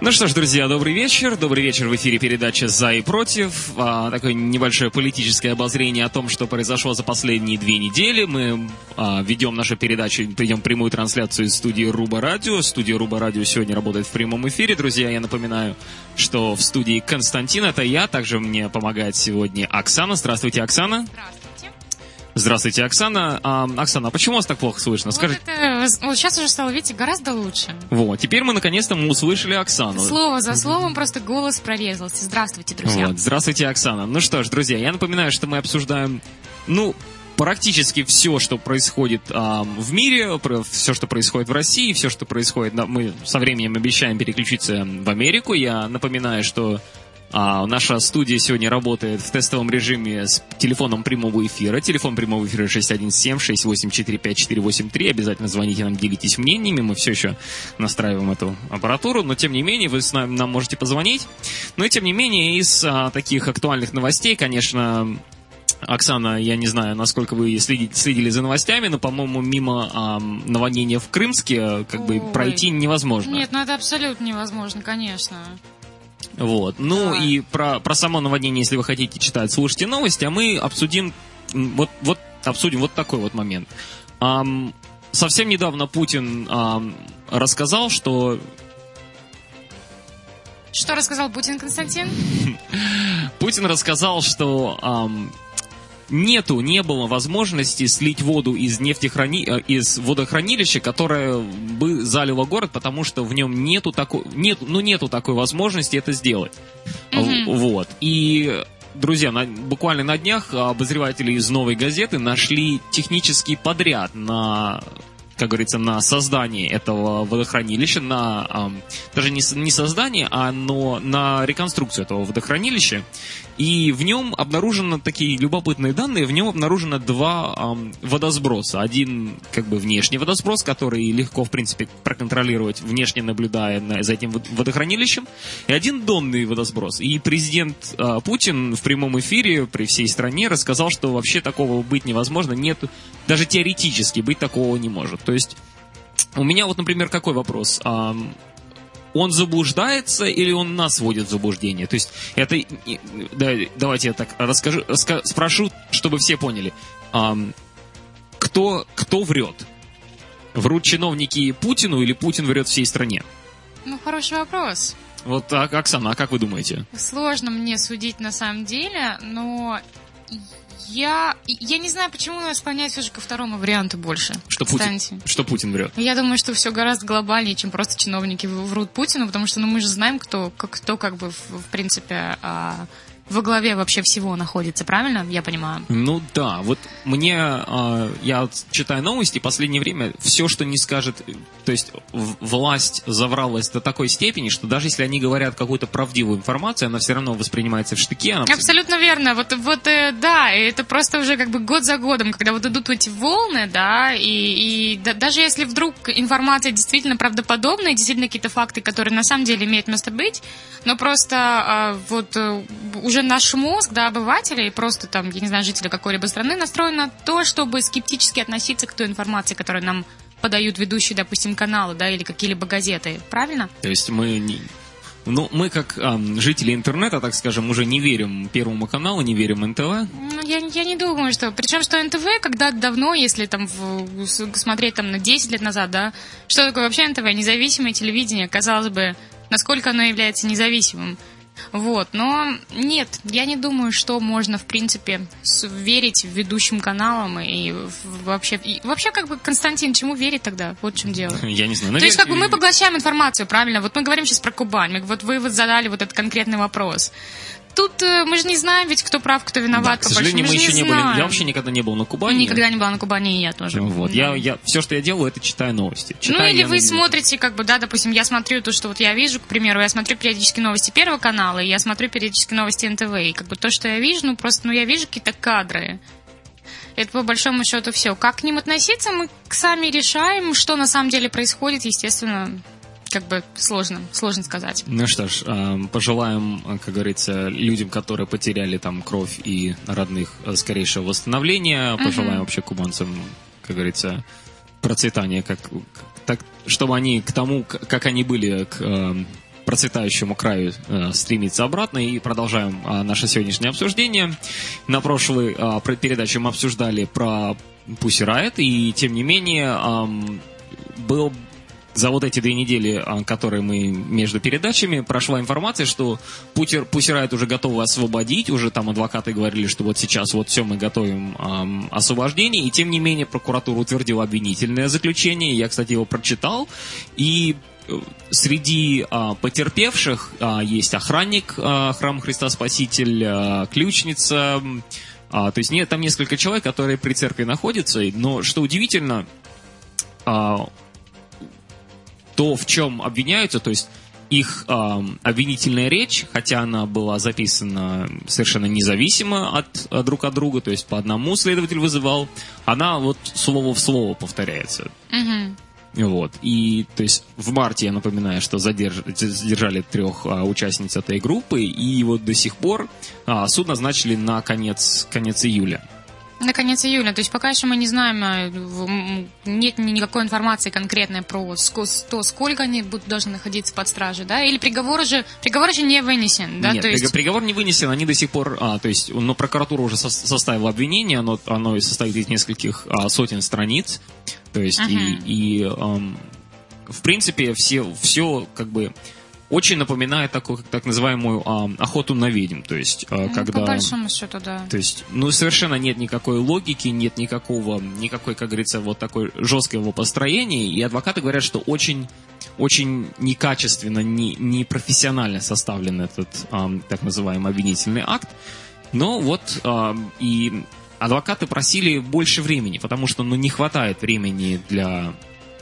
Ну что ж, друзья, добрый вечер. Добрый вечер, в эфире передача «За и против». Такое небольшое политическое обозрение о том, что произошло за последние 2 недели. Мы ведем нашу передачу, ведем прямую трансляцию из студии Руба Радио. Студия Руба Радио сегодня работает в прямом эфире. Друзья, я напоминаю, что в студии Константин, это я. Также мне помогает сегодня Оксана. Здравствуйте, Оксана. Здравствуйте. Здравствуйте, Оксана. Оксана, а почему вас так плохо слышно? Скажите. Вот сейчас уже стало, видите, гораздо лучше. Вот, теперь мы наконец-то услышали Оксану. Слово за словом просто голос прорезался. Здравствуйте, друзья. Вот, здравствуйте, Оксана. Ну что ж, друзья, я напоминаю, что мы обсуждаем, практически все, что происходит в мире, все, что происходит в России, все, что происходит... Мы со временем обещаем переключиться в Америку. Я напоминаю, что наша студия сегодня работает в тестовом режиме с телефоном прямого эфира. Телефон прямого эфира 617-684-5483. Обязательно звоните нам, делитесь мнениями. Мы все еще настраиваем эту аппаратуру. Но, тем не менее, вы нам можете позвонить. Но, тем не менее, из таких актуальных новостей, конечно... Оксана, я не знаю, насколько вы следили за новостями, но, по-моему, мимо наводнения в Крымске пройти невозможно. Нет, это абсолютно невозможно, конечно. Вот. И про само наводнение, если вы хотите читать, слушайте новости, а мы обсудим обсудим вот такой вот момент. Совсем недавно Путин рассказал, что... Что рассказал Путин, Константин? Путин рассказал, что... не было возможности слить воду из водохранилища, которое бы залило город, потому что в нем нету такой возможности это сделать. Вот. И, друзья, буквально на днях обозреватели из «Новой газеты» нашли технический подряд на создание этого водохранилища, даже не создание, но на реконструкцию этого водохранилища. И в нем обнаружены такие любопытные данные, в нем обнаружено 2 водосброса. Один внешний водосброс, который легко, в принципе, проконтролировать, внешне наблюдая за этим водохранилищем, и один донный водосброс. И президент Путин в прямом эфире при всей стране рассказал, что вообще такого быть невозможно, нет, даже теоретически быть такого не может. То есть у меня например, какой вопрос? Он заблуждается или он нас вводит в заблуждение? То есть это... Давайте я так спрошу, чтобы все поняли. Кто врет? Врут чиновники Путину или Путин врет всей стране? Хороший вопрос. Вот, Оксана, а как вы думаете? Сложно мне судить на самом деле, но... Я не знаю, почему я склоняюсь уже ко второму варианту больше. Что Путин врет? Я думаю, что все гораздо глобальнее, чем просто чиновники врут Путину, потому что мы же знаем, кто в принципе во главе вообще всего находится, правильно? Я понимаю. Да, я читаю новости, в последнее время все, что не скажет, то есть власть завралась до такой степени, что даже если они говорят какую-то правдивую информацию, она все равно воспринимается в штыки. Абсолютно верно. Да, и это просто уже год за годом, когда идут эти волны, да, и даже если вдруг информация действительно правдоподобная, действительно какие-то факты, которые на самом деле имеют место быть, но просто уже наш мозг, да, обывателей, просто я не знаю, жителей какой-либо страны, настроен на то, чтобы скептически относиться к той информации, которую нам подают ведущие, допустим, каналы, да, или какие-либо газеты. Правильно? То есть мы как жители интернета, так скажем, уже не верим Первому каналу, не верим НТВ? Я не думаю, что... Причем, что НТВ когда-то давно, если смотреть на 10 лет назад, да, что такое вообще НТВ? Независимое телевидение, казалось бы, насколько оно является независимым. Но нет, я не думаю, что можно, в принципе, верить ведущим каналам и вообще, Константин, чему верить тогда? Вот в чем дело. Я не знаю. То есть, мы поглощаем информацию, правильно? Мы говорим сейчас про Кубань, вы задали этот конкретный вопрос. Тут мы же не знаем ведь, кто прав, кто виноват. Да, к сожалению, мы еще не были. Я вообще никогда не был на Кубани. Никогда не была на Кубани, и я тоже. Все, что я делаю, это читаю новости. Или вы смотрите, допустим, я смотрю то, что я вижу, к примеру, я смотрю периодически новости Первого канала, и я смотрю периодически новости НТВ. И то, что я вижу, я вижу какие-то кадры. Это по большому счету все. Как к ним относиться, мы сами решаем, что на самом деле происходит, естественно. Сложно сказать. Ну что ж, пожелаем, как говорится, людям, которые потеряли кровь и родных, скорейшего восстановления. Пожелаем вообще кубанцам, как говорится, процветания, чтобы они к тому, как они были к процветающему краю стремиться обратно. И продолжаем наше сегодняшнее обсуждение. На прошлой передаче мы обсуждали про Pussy Riot, и тем не менее был... За вот эти 2 недели, которые мы между передачами, прошла информация, что Pussy Riot уже готовы освободить, уже там адвокаты говорили, что вот сейчас вот все, мы готовим освобождение, и тем не менее прокуратура утвердила обвинительное заключение, я, кстати, его прочитал, и среди потерпевших есть охранник Храма Христа Спаситель, ключница, то есть там несколько человек, которые при церкви находятся, но что удивительно, то, в чем обвиняются, то есть их обвинительная речь, хотя она была записана совершенно независимо друг от друга, то есть по одному следователь вызывал, она вот слово в слово повторяется. Вот. И, то есть, в марте, я напоминаю, что задержали 3 участниц этой группы, и вот до сих пор суд назначили на конец июля. На конец июля. То есть пока еще мы не знаем, нет никакой информации конкретной про то, сколько они должны находиться под стражей, да? Или приговор же не вынесен, да? Нет, то есть... приговор не вынесен, они до сих пор, то есть, но прокуратура уже составила обвинение, оно состоит из нескольких сотен страниц, то есть, в принципе, все как бы очень напоминает такую, так называемую охоту на ведьм, то есть, когда... По большому счету, да. То есть, совершенно нет никакой логики, нет никакой, как говорится, вот такой жесткого его построения, и адвокаты говорят, что очень, очень некачественно, непрофессионально составлен этот так называемый обвинительный акт, но вот и адвокаты просили больше времени, потому что, не хватает времени для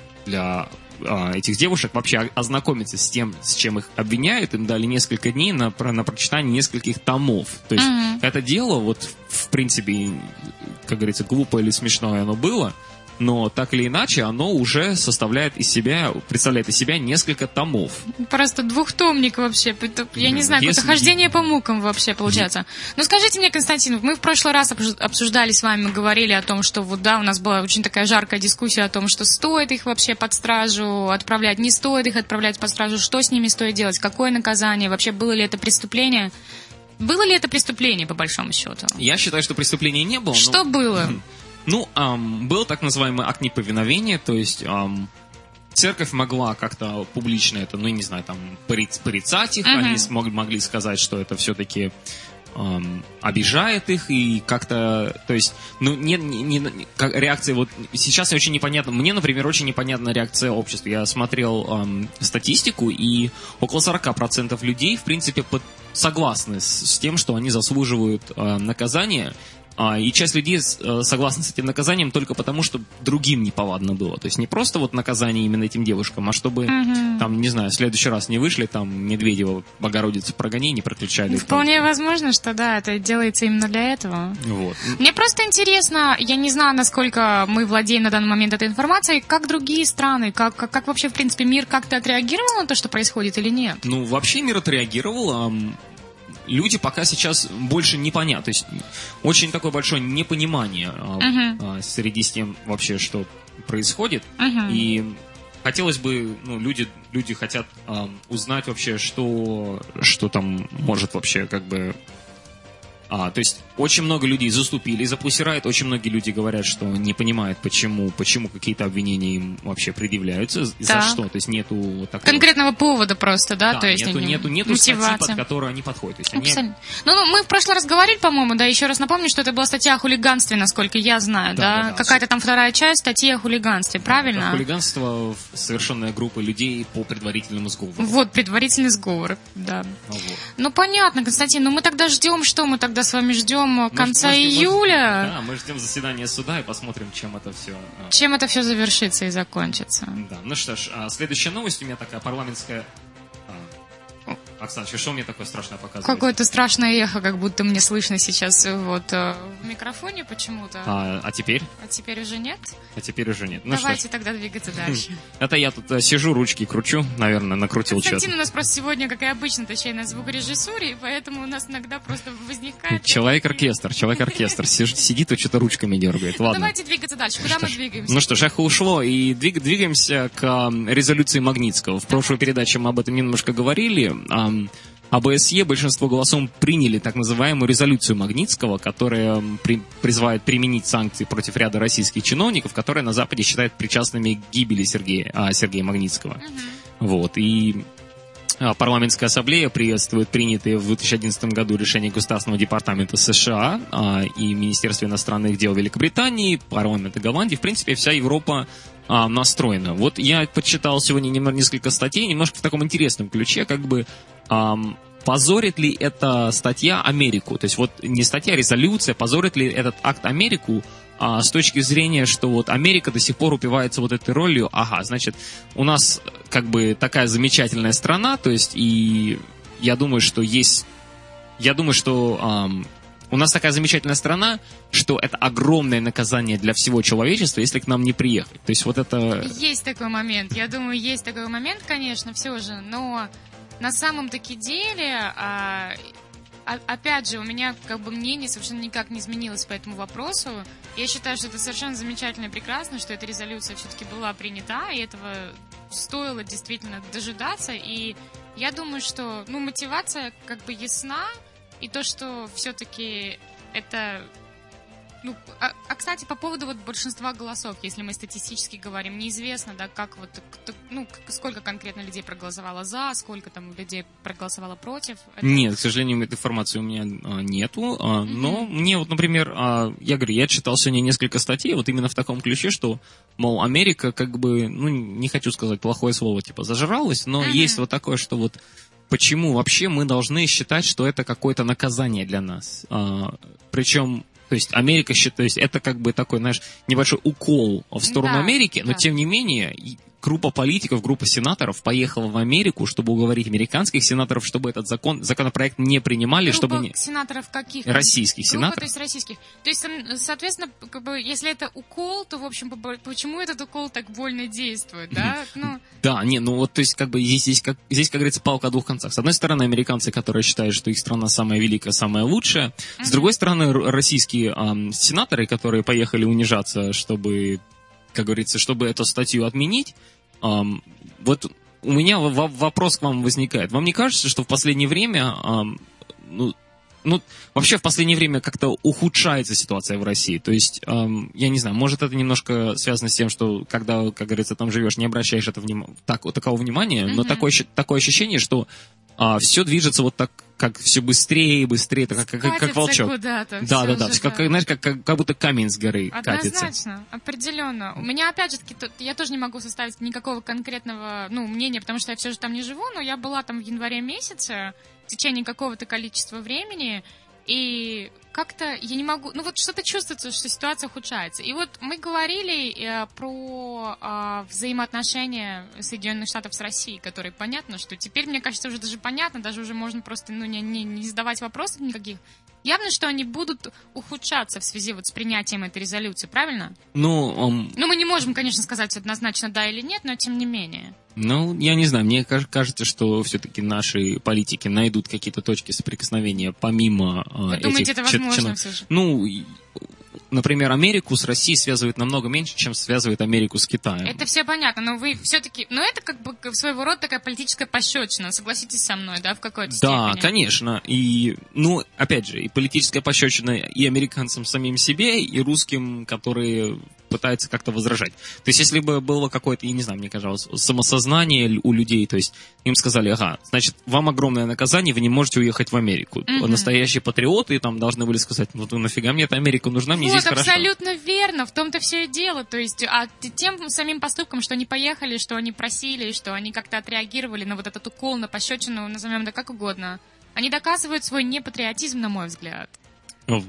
этих девушек вообще ознакомиться с тем, с чем их обвиняют. Им дали несколько дней на прочитание нескольких томов. То есть это дело, вот в принципе, как говорится, глупое или смешное оно было, но так или иначе оно уже представляет из себя несколько томов. Просто двухтомник вообще. Я не знаю, какое-то хождение по мукам вообще получается. Ну скажите мне, Константин, мы в прошлый раз обсуждали с вами, говорили о том, что вот да, у нас была очень такая жаркая дискуссия о том, что стоит их вообще под стражу отправлять, не стоит их отправлять под стражу, что с ними стоит делать, какое наказание, вообще было ли это преступление? Было ли это преступление, по большому счету? Я считаю, что преступления не было. Что было? Был так называемый акт неповиновения, то есть церковь могла как-то публично это, не знаю, там, порицать их, они могли сказать, что это все-таки обижает их, и как-то, то есть, реакция, вот сейчас очень непонятна, мне, например, очень непонятна реакция общества. Я смотрел статистику, и около 40% людей, в принципе, согласны с тем, что они заслуживают наказания. И часть людей согласна с этим наказанием только потому, что другим неповадно было. То есть не просто вот наказание именно этим девушкам, а чтобы, там, не знаю, в следующий раз не вышли, там, Медведева, Богородицу прогони, не прокричали. Вполне возможно, что да, это делается именно для этого. Вот. Мне просто интересно, я не знаю, насколько мы владеем на данный момент этой информацией, как другие страны, как вообще, в принципе, мир как-то отреагировал на то, что происходит или нет? Вообще мир отреагировал. Люди пока сейчас больше не понятно. То есть очень такое большое непонимание среди с тем вообще, что происходит. И хотелось бы, люди хотят узнать вообще, что там может вообще как бы... то есть очень много людей заступили за Pussy Riot, очень многие люди говорят, что не понимают, почему какие-то обвинения им вообще предъявляются, за что, то есть нету такого... Конкретного повода просто, да? Да, то есть нету статьи, под которую они подходят. То есть они... мы в прошлый раз говорили, по-моему, да, еще раз напомню, что это была статья о хулиганстве, насколько я знаю, да? Какая-то там вторая часть статьи о хулиганстве, правильно? Это хулиганство, совершенная группа людей по предварительному сговору. Вот, предварительный сговор, да. Понятно, Константин, мы тогда ждем, что мы тогда с вами ждем конца июля. Да, мы ждем заседания суда и посмотрим, чем это все... Чем это все завершится и закончится. Да, что ж, следующая новость у меня такая парламентская... Оксана, что мне такое страшное показывает? Какое-то страшное эхо, как будто мне слышно сейчас вот в микрофоне почему-то. А теперь? А теперь уже нет? А теперь уже нет. Ну, давайте тогда двигаться дальше. Это я тут сижу, ручки кручу, наверное, накрутил что-то. Константин у нас просто сегодня, как и обычно, точнее, на звукорежиссуре, и поэтому у нас иногда просто возникает... Человек-оркестр. Сидит и что-то ручками дергает. Ладно. Давайте двигаться дальше. Куда мы двигаемся? Ну что ж, эхо ушло, и двигаемся к резолюции Магнитского. В прошлой передаче мы об этом немножко говорили. ОБСЕ большинство голосом приняли так называемую резолюцию Магнитского, которая призывает применить санкции против ряда российских чиновников, которые на Западе считают причастными к гибели Сергея Магнитского. Вот, и парламентская ассамблея приветствует принятые в 2011 году решения Государственного департамента США и Министерства иностранных дел Великобритании, парламента Голландии. В принципе, вся Европа настроена. Вот я почитал сегодня несколько статей, немножко в таком интересном ключе, как бы позорит ли эта статья Америку? То есть вот не статья, а резолюция, позорит ли этот акт Америку с точки зрения, что вот Америка до сих пор упивается вот этой ролью, значит, у нас как бы такая замечательная страна, то есть и я думаю, что у нас такая замечательная страна, что это огромное наказание для всего человечества, если к нам не приехать. То есть вот это... Есть такой момент. Я думаю, есть такой момент, конечно, все же. Но на самом-таки деле, опять же, у меня как бы мнение совершенно никак не изменилось по этому вопросу. Я считаю, что это совершенно замечательно и прекрасно, что эта резолюция все-таки была принята, и этого стоило действительно дожидаться. И я думаю, что мотивация как бы ясна. И то, что все-таки это... кстати, по поводу вот большинства голосов, если мы статистически говорим, неизвестно, да, как вот, сколько конкретно людей проголосовало за, сколько там людей проголосовало против. Нет, к сожалению, этой информации у меня нету, но мне вот, например, я читал сегодня несколько статей вот именно в таком ключе, что, мол, Америка как бы, не хочу сказать плохое слово, типа, зажралась, но есть вот такое, что вот почему вообще мы должны считать, что это какое-то наказание для нас? Причем, то есть Америка считает, это как бы такой, знаешь, небольшой укол в сторону Америки, но тем не менее группа политиков, группа сенаторов поехала в Америку, чтобы уговорить американских сенаторов, чтобы этот законопроект не принимали, группа чтобы сенаторов каких? Российских сенаторов. То есть российских. То есть, соответенно, как бы, если это укол, то, в общем, почему этот укол так больно действует, да? Да, то есть, как бы, здесь, как говорится, палка о двух концах. С одной стороны, американцы, которые считают, что их страна самая великая, самая лучшая. С другой стороны, российские сенаторы, которые поехали унижаться, чтобы, как говорится, чтобы эту статью отменить. Вот у меня вопрос к вам возникает. Вам не кажется, что в последнее время, вообще в последнее время как-то ухудшается ситуация в России? То есть, я не знаю, может это немножко связано с тем, что когда, как говорится, там живешь, не обращаешь такого внимания, но такое ощущение, что все движется вот так, как все быстрее и быстрее, как волчок. Куда-то. Да. Знаешь, как будто камень с горы катится. Однозначно, определенно. У меня, опять же таки, я тоже не могу составить никакого конкретного мнения, потому что я все же там не живу, но я была там в январе месяце в течение какого-то количества времени, и как-то я не могу... что-то чувствуется, что ситуация ухудшается. И вот мы говорили про взаимоотношения Соединенных Штатов с Россией, которые понятно, что теперь, мне кажется, уже даже понятно, даже уже можно просто не задавать вопросов никаких. Явно, что они будут ухудшаться в связи вот с принятием этой резолюции, правильно? Мы не можем, конечно, сказать однозначно да или нет, но тем не менее. Я не знаю, мне кажется, что все-таки наши политики найдут какие-то точки соприкосновения помимо Вы думаете, это возможно все же? Например, Америку с Россией связывает намного меньше, чем связывает Америку с Китаем. Это все понятно, но вы все-таки... это как бы своего рода такая политическая пощечина, согласитесь со мной, да, в какой-то степени? Да, конечно. И, опять же, и политическая пощечина и американцам самим себе, и русским, которые пытаются как-то возражать. То есть, если бы было какое-то, я не знаю, мне кажется, самосознание у людей, то есть, им сказали, значит, вам огромное наказание, вы не можете уехать в Америку. Настоящие патриоты там должны были сказать, нафига мне эта Америка нужна, мне здесь хорошо. Абсолютно верно, в том-то все и дело. То есть, тем самим поступком, что они поехали, что они просили, что они как-то отреагировали на вот этот укол, на пощечину, назовем это как угодно, они доказывают свой непатриотизм, на мой взгляд. Вот.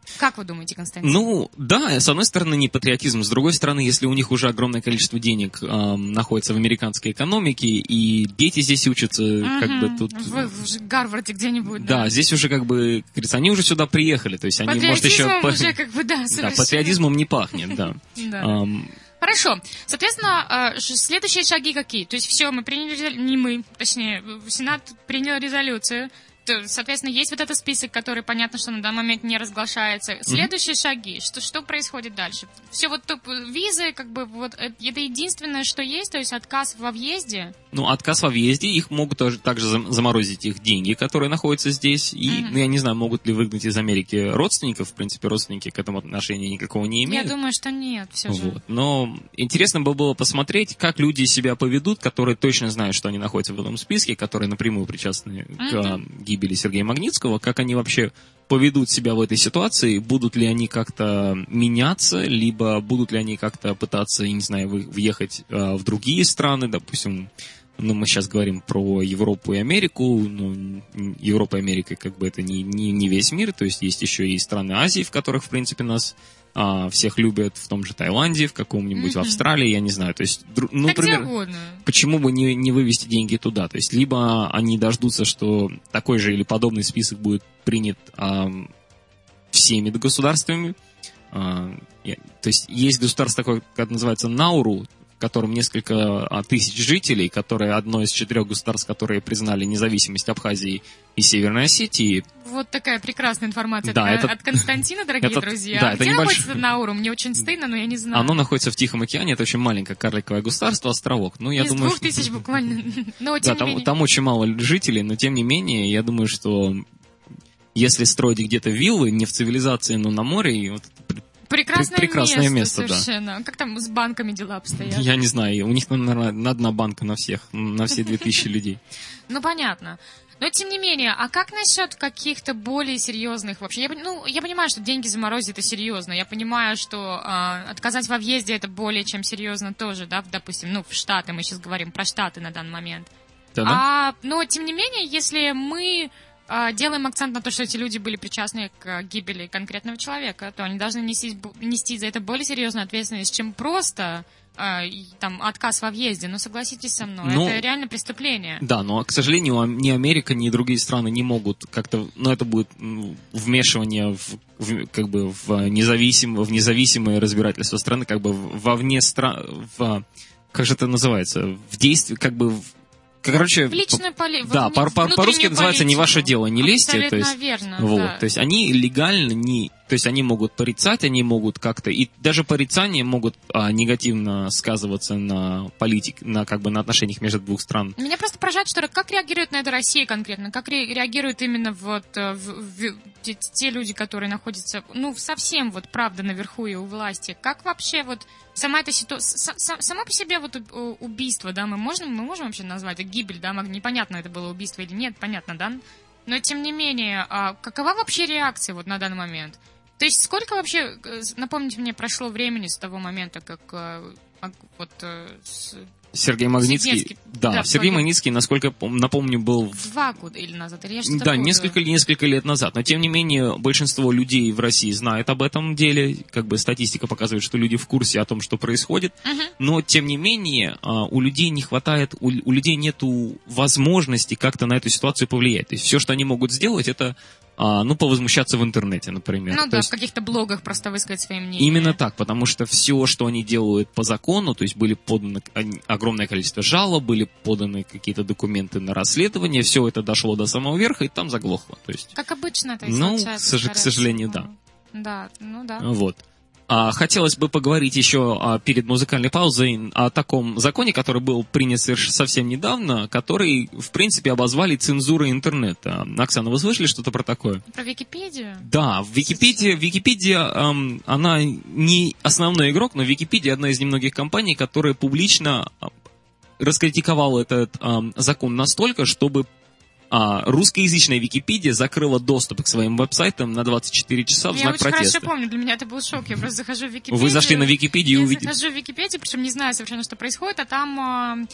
Как вы думаете, Константин? Ну, да, с одной стороны, не патриотизм, с другой стороны, если у них уже огромное количество денег находится в американской экономике, и дети здесь учатся, как бы тут... В Гарварде где-нибудь, да. Да, здесь уже, как бы, говорится, они уже сюда приехали, то есть они, может, еще... Уже, как бы, да, совершенно. Да, патриотизмом не пахнет, да. Хорошо. Соответственно, следующие шаги какие? То есть все, мы приняли, не мы, точнее, Сенат принял резолюцию. Соответственно, есть вот этот список, который, понятно, что на данный момент не разглашается. Следующие шаги, что происходит дальше? Все вот визы, как бы, вот это единственное, что есть, то есть отказ во въезде? Ну, отказ во въезде, их могут также заморозить их деньги, которые находятся здесь, и, ну, я не знаю, могут ли выгнать из Америки родственников, в принципе, родственники к этому отношения никакого не имеют. Я думаю, что нет, все же. Вот. Но интересно было посмотреть, как люди себя поведут, которые точно знают, что они находятся в этом списке, которые напрямую причастны к гибели Сергея Магнитского, как они вообще поведут себя в этой ситуации, будут ли они как-то меняться, либо будут ли они как-то пытаться, я не знаю, въехать в другие страны, допустим, ну, мы сейчас говорим про Европу и Америку, ну, Европа и Америка, как бы, это не весь мир, то есть есть еще и страны Азии, в которых, в принципе, нас всех любят, в том же Таиланде, в каком-нибудь в Австралии, я не знаю, то есть, ну, например, почему бы не вывести деньги туда, то есть, либо они дождутся, что такой же или подобный список будет принят всеми государствами, то есть, есть государство такое, как называется, Науру, в котором несколько тысяч жителей, которое одно из 4 государств, которые признали независимость Абхазии и Северной Осетии. Вот такая прекрасная информация от Константина, дорогие друзья. Да, где находится Науру? Мне очень стыдно, но я не знаю. Оно находится в Тихом океане, это очень маленькое карликовое государство, островок. Ну, я думаю, 2000 буквально. Но, тем не менее. Там очень мало жителей, но тем не менее, я думаю, что если строить где-то виллы, не в цивилизации, но на море, вот, прекрасное место, совершенно. Да. Как там с банками дела обстоят? Я не знаю, у них, наверное, одна банка на всех, на все 2000 людей. Ну, понятно. Но, тем не менее, а как насчет каких-то более серьезных вообще? Я понимаю, что деньги заморозить это серьезно. Я понимаю, что отказать во въезде это более чем серьезно тоже, да, допустим, в Штаты, мы сейчас говорим про Штаты на данный момент. Да. Но, тем не менее, если мы делаем акцент на то, что эти люди были причастны к гибели конкретного человека, то они должны нести за это более серьезную ответственность, чем просто отказ во въезде. Но согласитесь со мной, это реально преступление. Да, но, к сожалению, ни Америка, ни другие страны не могут как-то... это будет вмешивание в независимое разбирательство страны, как бы вовне как же это называется? В действии, как бы... Короче, в личную политику. Да, по-русски это называется «не ваше дело, не лезьте». Абсолютно верно, вот, да. То есть они легально то есть они могут порицать, они могут как-то... И даже порицания могут негативно сказываться на политике, на отношениях между двух стран. Меня просто поражает, что как реагирует на это Россия конкретно? Как реагируют именно те люди, которые находятся, совсем правда наверху и у власти? Как вообще сама эта ситуация... Само по себе убийство, да, мы можем вообще назвать это гибель, да, непонятно, это было убийство или нет, понятно, да? Но, тем не менее, какова вообще реакция на данный момент? То есть, сколько вообще, напомните мне, прошло времени с того момента, как Сергей Магнитский... Сергей Магнитский, насколько напомню, был... 2 года или назад, или я что-то... Да, несколько лет назад. Но, тем не менее, большинство людей в России знают об этом деле. Статистика показывает, что люди в курсе о том, что происходит. Но, тем не менее, у людей не хватает... У людей нету возможности как-то на эту ситуацию повлиять. То есть, все, что они могут сделать, это... повозмущаться в интернете, например. В каких-то блогах просто высказать свои мнения. Именно так, потому что все, что они делают по закону, то есть были поданы огромное количество жалоб, были поданы какие-то документы на расследование, все это дошло до самого верха и там заглохло. То есть, как обычно это случается. К сожалению, да. Да. Вот. Хотелось бы поговорить еще перед музыкальной паузой о таком законе, который был принят совсем недавно, который, в принципе, обозвали цензурой интернета. Оксана, вы слышали что-то про такое? Про Википедию? Да, Википедия, она не основной игрок, но Википедия одна из немногих компаний, которая публично раскритиковала этот закон настолько, чтобы русскоязычная Википедия закрыла доступ к своим веб-сайтам на 24 часа в знак протеста. Я очень хорошо помню, для меня это был шок. Я просто захожу в Википедию. Вы зашли на Википедию и увидели? Я захожу в Википедию, причем не знаю совершенно, что происходит, а там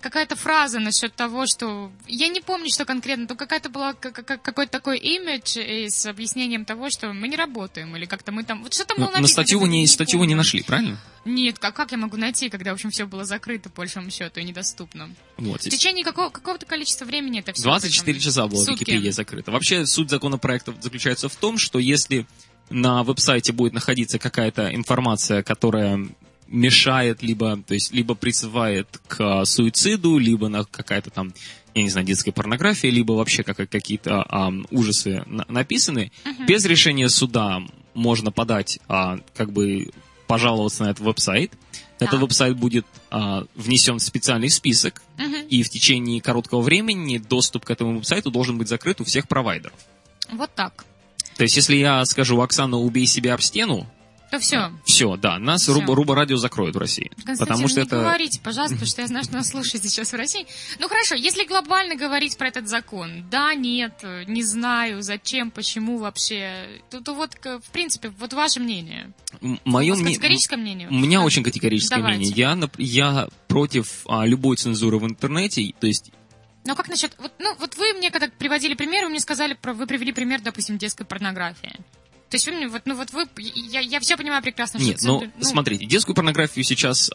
какая-то фраза насчет того, что... Я не помню, что конкретно, но какая-то была какой-то такой имидж с объяснением того, что мы не работаем, или как-то мы там... Вот что там было написано? Но статью вы не нашли, правильно? Нет, как я могу найти, когда, в общем, все было закрыто, по большому счету, и недоступно? Вот. В течение какого-то количества времени это все... 24 часа была Википедия закрыта. Вообще, суть законопроекта заключается в том, что если на веб-сайте будет находиться какая-то информация, которая мешает, либо призывает к суициду, либо на какая-то там, я не знаю, детская порнография, либо вообще какие-то ужасы написаны, без решения суда можно подать, пожаловаться на этот веб-сайт. Этот веб-сайт будет внесен в специальный список, и в течение короткого времени доступ к этому веб-сайту должен быть закрыт у всех провайдеров. Вот так. То есть, если я скажу: Оксана, убей себя об стену, то все. Все, да, нас Руба-радио закроют в России. Потому что не говорите, пожалуйста, потому что я знаю, что нас слушают сейчас в России. Ну хорошо, если глобально говорить про этот закон, да, нет, не знаю, зачем, почему вообще, то вот, в принципе, вот ваше мнение. Мое мнение... Категорическое мнение? У меня очень категорическое мнение. Я против любой цензуры в интернете, то есть... Но как насчет... Вот вы мне когда приводили пример, вы мне сказали, вы привели пример, допустим, детской порнографии. То есть вы мне, я все понимаю прекрасно, что... Нет, смотрите, детскую порнографию сейчас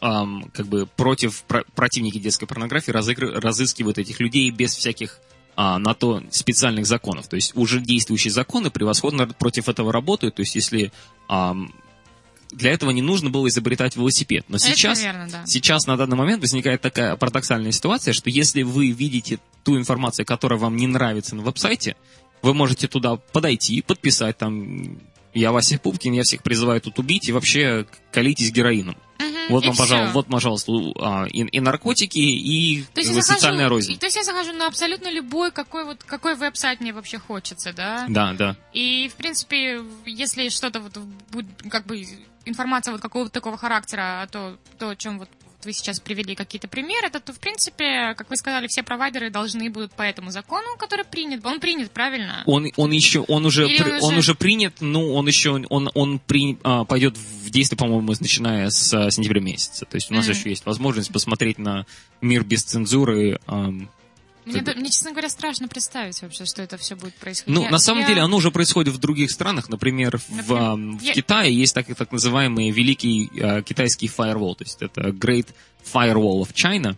противники детской порнографии разыскивают этих людей без всяких на то специальных законов. То есть уже действующие законы превосходно против этого работают. То есть если для этого не нужно было изобретать велосипед. Но сейчас на данный момент возникает такая парадоксальная ситуация, что если вы видите ту информацию, которая вам не нравится на веб-сайте, вы можете туда подойти, подписать там: я Вася Пупкин, я всех призываю тут убить, и вообще колитесь героином. Вот вам, пожалуйста, и наркотики, и социальная рознь. То есть я захожу на абсолютно любой, какой веб-сайт мне вообще хочется, да? Да. И, в принципе, если что-то будет, информация какого-то такого характера, то, о чем вы сейчас привели какие-то примеры, то, в принципе, как вы сказали, все провайдеры должны будут по этому закону, который принят. Он принят, правильно? Он уже принят, но он пойдет в действие, по-моему, начиная с сентября месяца. То есть у нас еще есть возможность посмотреть на мир без цензуры. Мне, честно говоря, страшно представить вообще, что это все будет происходить. На самом деле, оно уже происходит в других странах. Например, в Китае есть так называемый великий китайский firewall. То есть это Great Firewall of China.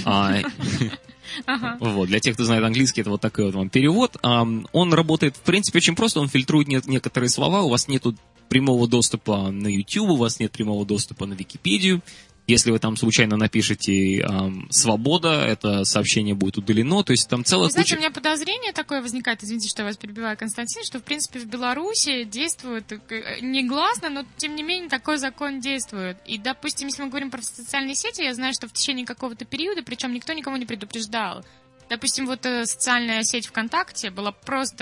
Вот, для тех, кто знает английский, это вот такой вот перевод. Он работает, в принципе, очень просто. Он фильтрует некоторые слова. У вас нет прямого доступа на YouTube, у вас нет прямого доступа на Википедию. Если вы там случайно напишете «свобода», это сообщение будет удалено, то есть там целая куча... Знаете, у меня подозрение такое возникает, извините, что я вас перебиваю, Константин, что, в принципе, в Беларуси действует негласно, но, тем не менее, такой закон действует. И, допустим, если мы говорим про социальные сети, я знаю, что в течение какого-то периода, причем никто никого не предупреждал. Допустим, социальная сеть ВКонтакте была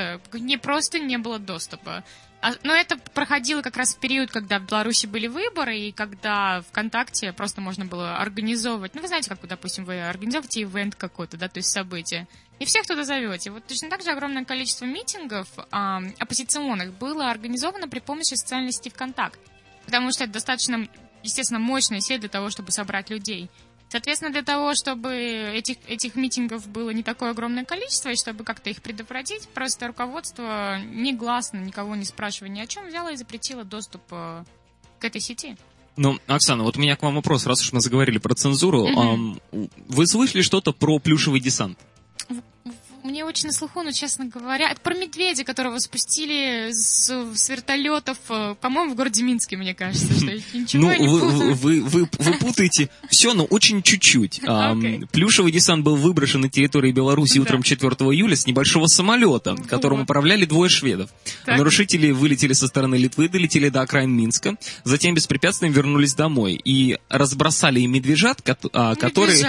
не было доступа. Но это проходило как раз в период, когда в Беларуси были выборы, и когда ВКонтакте просто можно было организовывать, вы знаете, как, допустим, вы организовываете ивент какой-то, да, то есть событие, и всех туда зовете. Вот точно так же огромное количество митингов оппозиционных было организовано при помощи социальной сети ВКонтакте, потому что это достаточно, естественно, мощная сеть для того, чтобы собрать людей. Соответственно, для того, чтобы этих митингов было не такое огромное количество, и чтобы как-то их предотвратить, просто руководство негласно, никого не спрашивая ни о чем, взяло и запретило доступ к этой сети. Оксана, вот у меня к вам вопрос, раз уж мы заговорили про цензуру. Вы слышали что-то про плюшевый десант? Мне очень на слуху, но, честно говоря, это про медведя, которого спустили с вертолетов, по-моему, в городе Минске, мне кажется, что ничего не путаю. Вы путаете все, но очень чуть-чуть. Плюшевый десант был выброшен на территории Беларуси утром 4 июля с небольшого самолета, которым управляли двое шведов. Нарушители вылетели со стороны Литвы, долетели до окраин Минска, затем беспрепятственно вернулись домой и разбросали медвежат, которые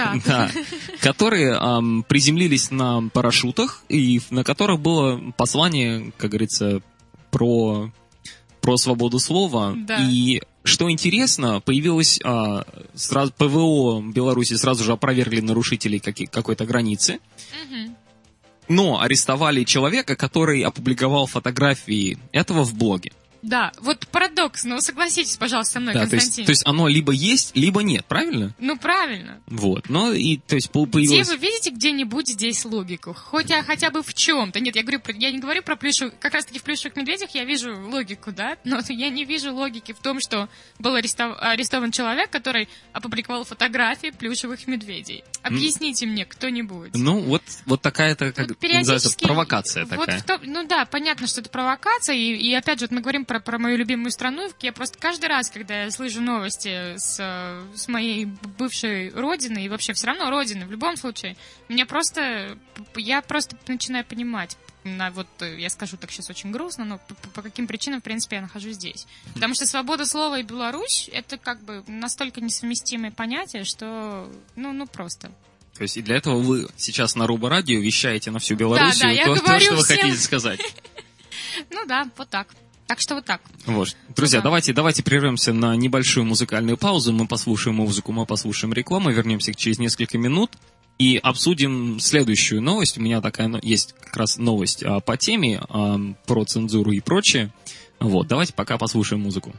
приземлились на парашютах, и на которых было послание, как говорится, про свободу слова. Да. И что интересно, появилось сразу ПВО Беларуси сразу же опровергли нарушителей какой-то границы, но арестовали человека, который опубликовал фотографии этого в блоге. Да, вот парадокс, ну согласитесь, пожалуйста, со мной, да, Константин. То есть оно либо есть, либо нет, правильно? Ну, правильно. Вот, но и, то есть, появилось... Где вы видите где-нибудь здесь логику? Хотя бы в чем-то. Нет, я не говорю про плюшевых, как раз-таки в плюшевых медведях я вижу логику, да, но я не вижу логики в том, что был арестован человек, который опубликовал фотографии плюшевых медведей. Объясните мне кто-нибудь. Ну, вот такая-то, как называется, провокация такая. Ну да, понятно, что это провокация, и опять же, вот мы говорим про мою любимую страну. Я просто каждый раз, когда я слышу новости с моей бывшей родины, и вообще все равно родины, в любом случае, я просто начинаю понимать, вот я скажу так сейчас очень грустно, но по каким причинам, в принципе, я нахожусь здесь. Потому что свобода слова и Беларусь — это как бы настолько несовместимые понятия, что, ну просто... То есть и для этого вы сейчас на Робо-радио вещаете на всю Белоруссию, да, я то, говорю что вы всем... хотите сказать. Ну да, вот так. Так что вот так. Вот. Друзья, давайте прервемся на небольшую музыкальную паузу. Мы послушаем музыку, мы послушаем рекламу, вернемся через несколько минут и обсудим следующую новость. У меня такая есть как раз новость по теме, про цензуру и прочее. Вот, давайте пока послушаем музыку.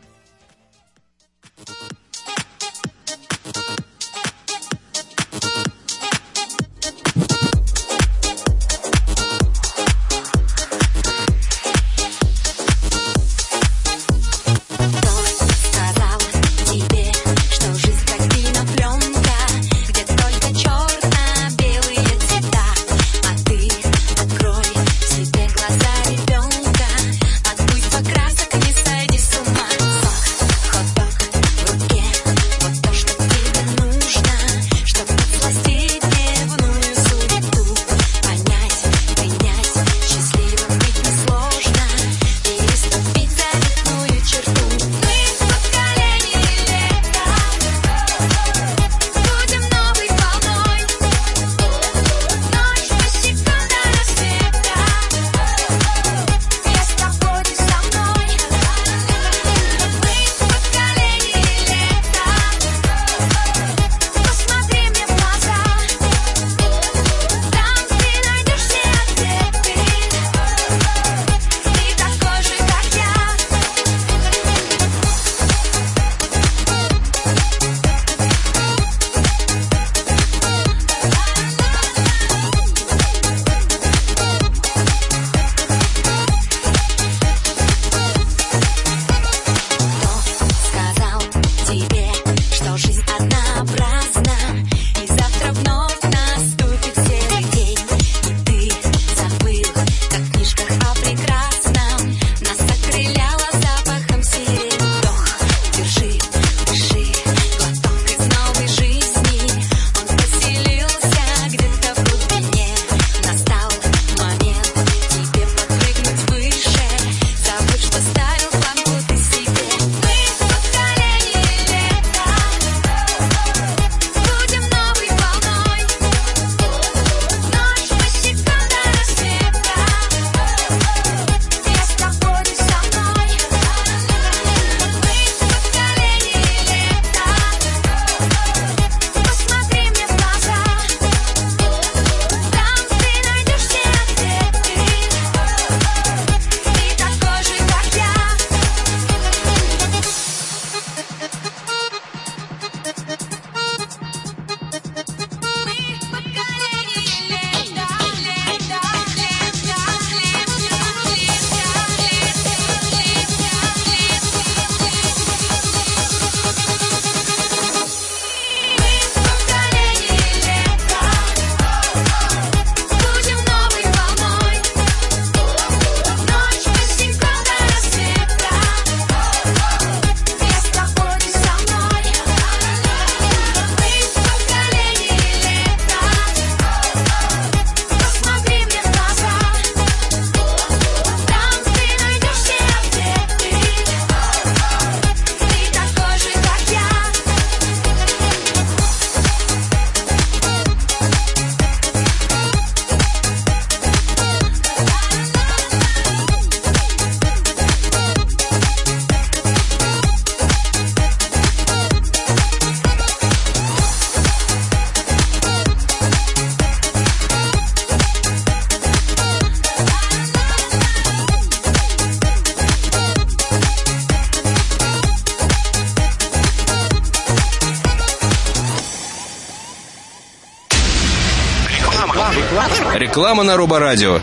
Реклама на Рубо-радио.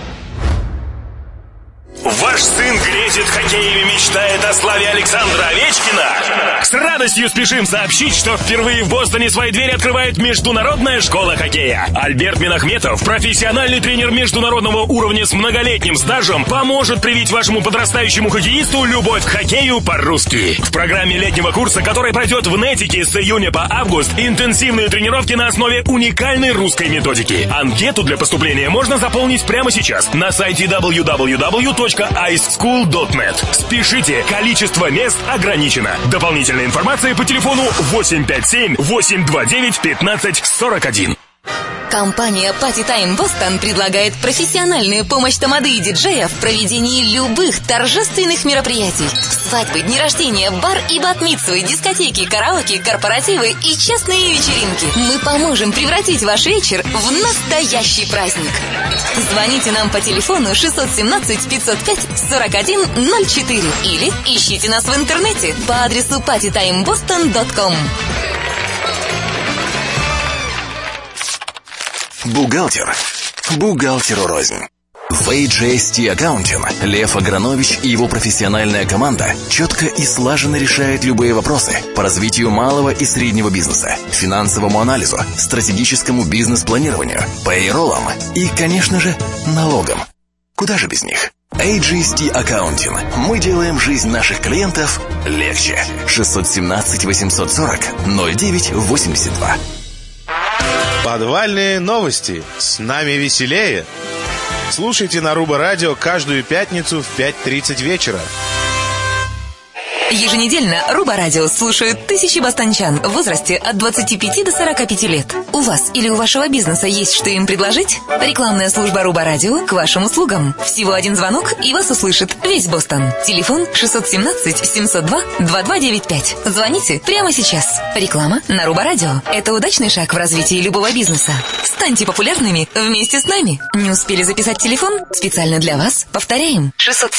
Ваш сын грезит хоккеем и мечтает о славе Александра Овечкина? С радостью спешим сообщить, что впервые в Бостоне свои двери открывает Международная школа хоккея. Альберт Минахметов, профессиональный тренер международного уровня с многолетним стажем, поможет привить вашему подрастающему хоккеисту любовь к хоккею по-русски. В программе летнего курса, который пройдет в Нетике с июня по август, интенсивные тренировки на основе уникальной русской методики. Анкету для поступления можно заполнить прямо сейчас на сайте www.iceschool.net. Спешите, количество мест ограничено. Дополнительная информация по телефону 857-829-1541. Компания Party Time Boston предлагает профессиональную помощь тамады и диджея в проведении любых торжественных мероприятий. Свадьбы, дни рождения, бар и бат-мицвы, дискотеки, караоке, корпоративы и частные вечеринки. Мы поможем превратить ваш вечер в настоящий праздник. Звоните нам по телефону 617-505-4104 или ищите нас в интернете по адресу partytimeboston.com. Бухгалтер. Бухгалтеру рознь. В HST Accounting Лев Агранович и его профессиональная команда четко и слаженно решают любые вопросы по развитию малого и среднего бизнеса, финансовому анализу, стратегическому бизнес-планированию, пейроллам и, конечно же, налогам. Куда же без них? HST Accounting. Мы делаем жизнь наших клиентов легче. 617-840-0982. Подвальные новости. С нами веселее. Слушайте на Рубо-радио каждую пятницу в 5:30 вечера. Еженедельно Рубо-радио слушают тысячи бостончан в возрасте от 25 до 45 лет. У вас или у вашего бизнеса есть что им предложить? Рекламная служба Рубо-радио к вашим услугам. Всего один звонок, и вас услышит весь Бостон. Телефон 617-702-2295. Звоните прямо сейчас. Реклама на Рубо-радио. Это удачный шаг в развитии любого бизнеса. Станьте популярными вместе с нами. Не успели записать телефон? Специально для вас повторяем.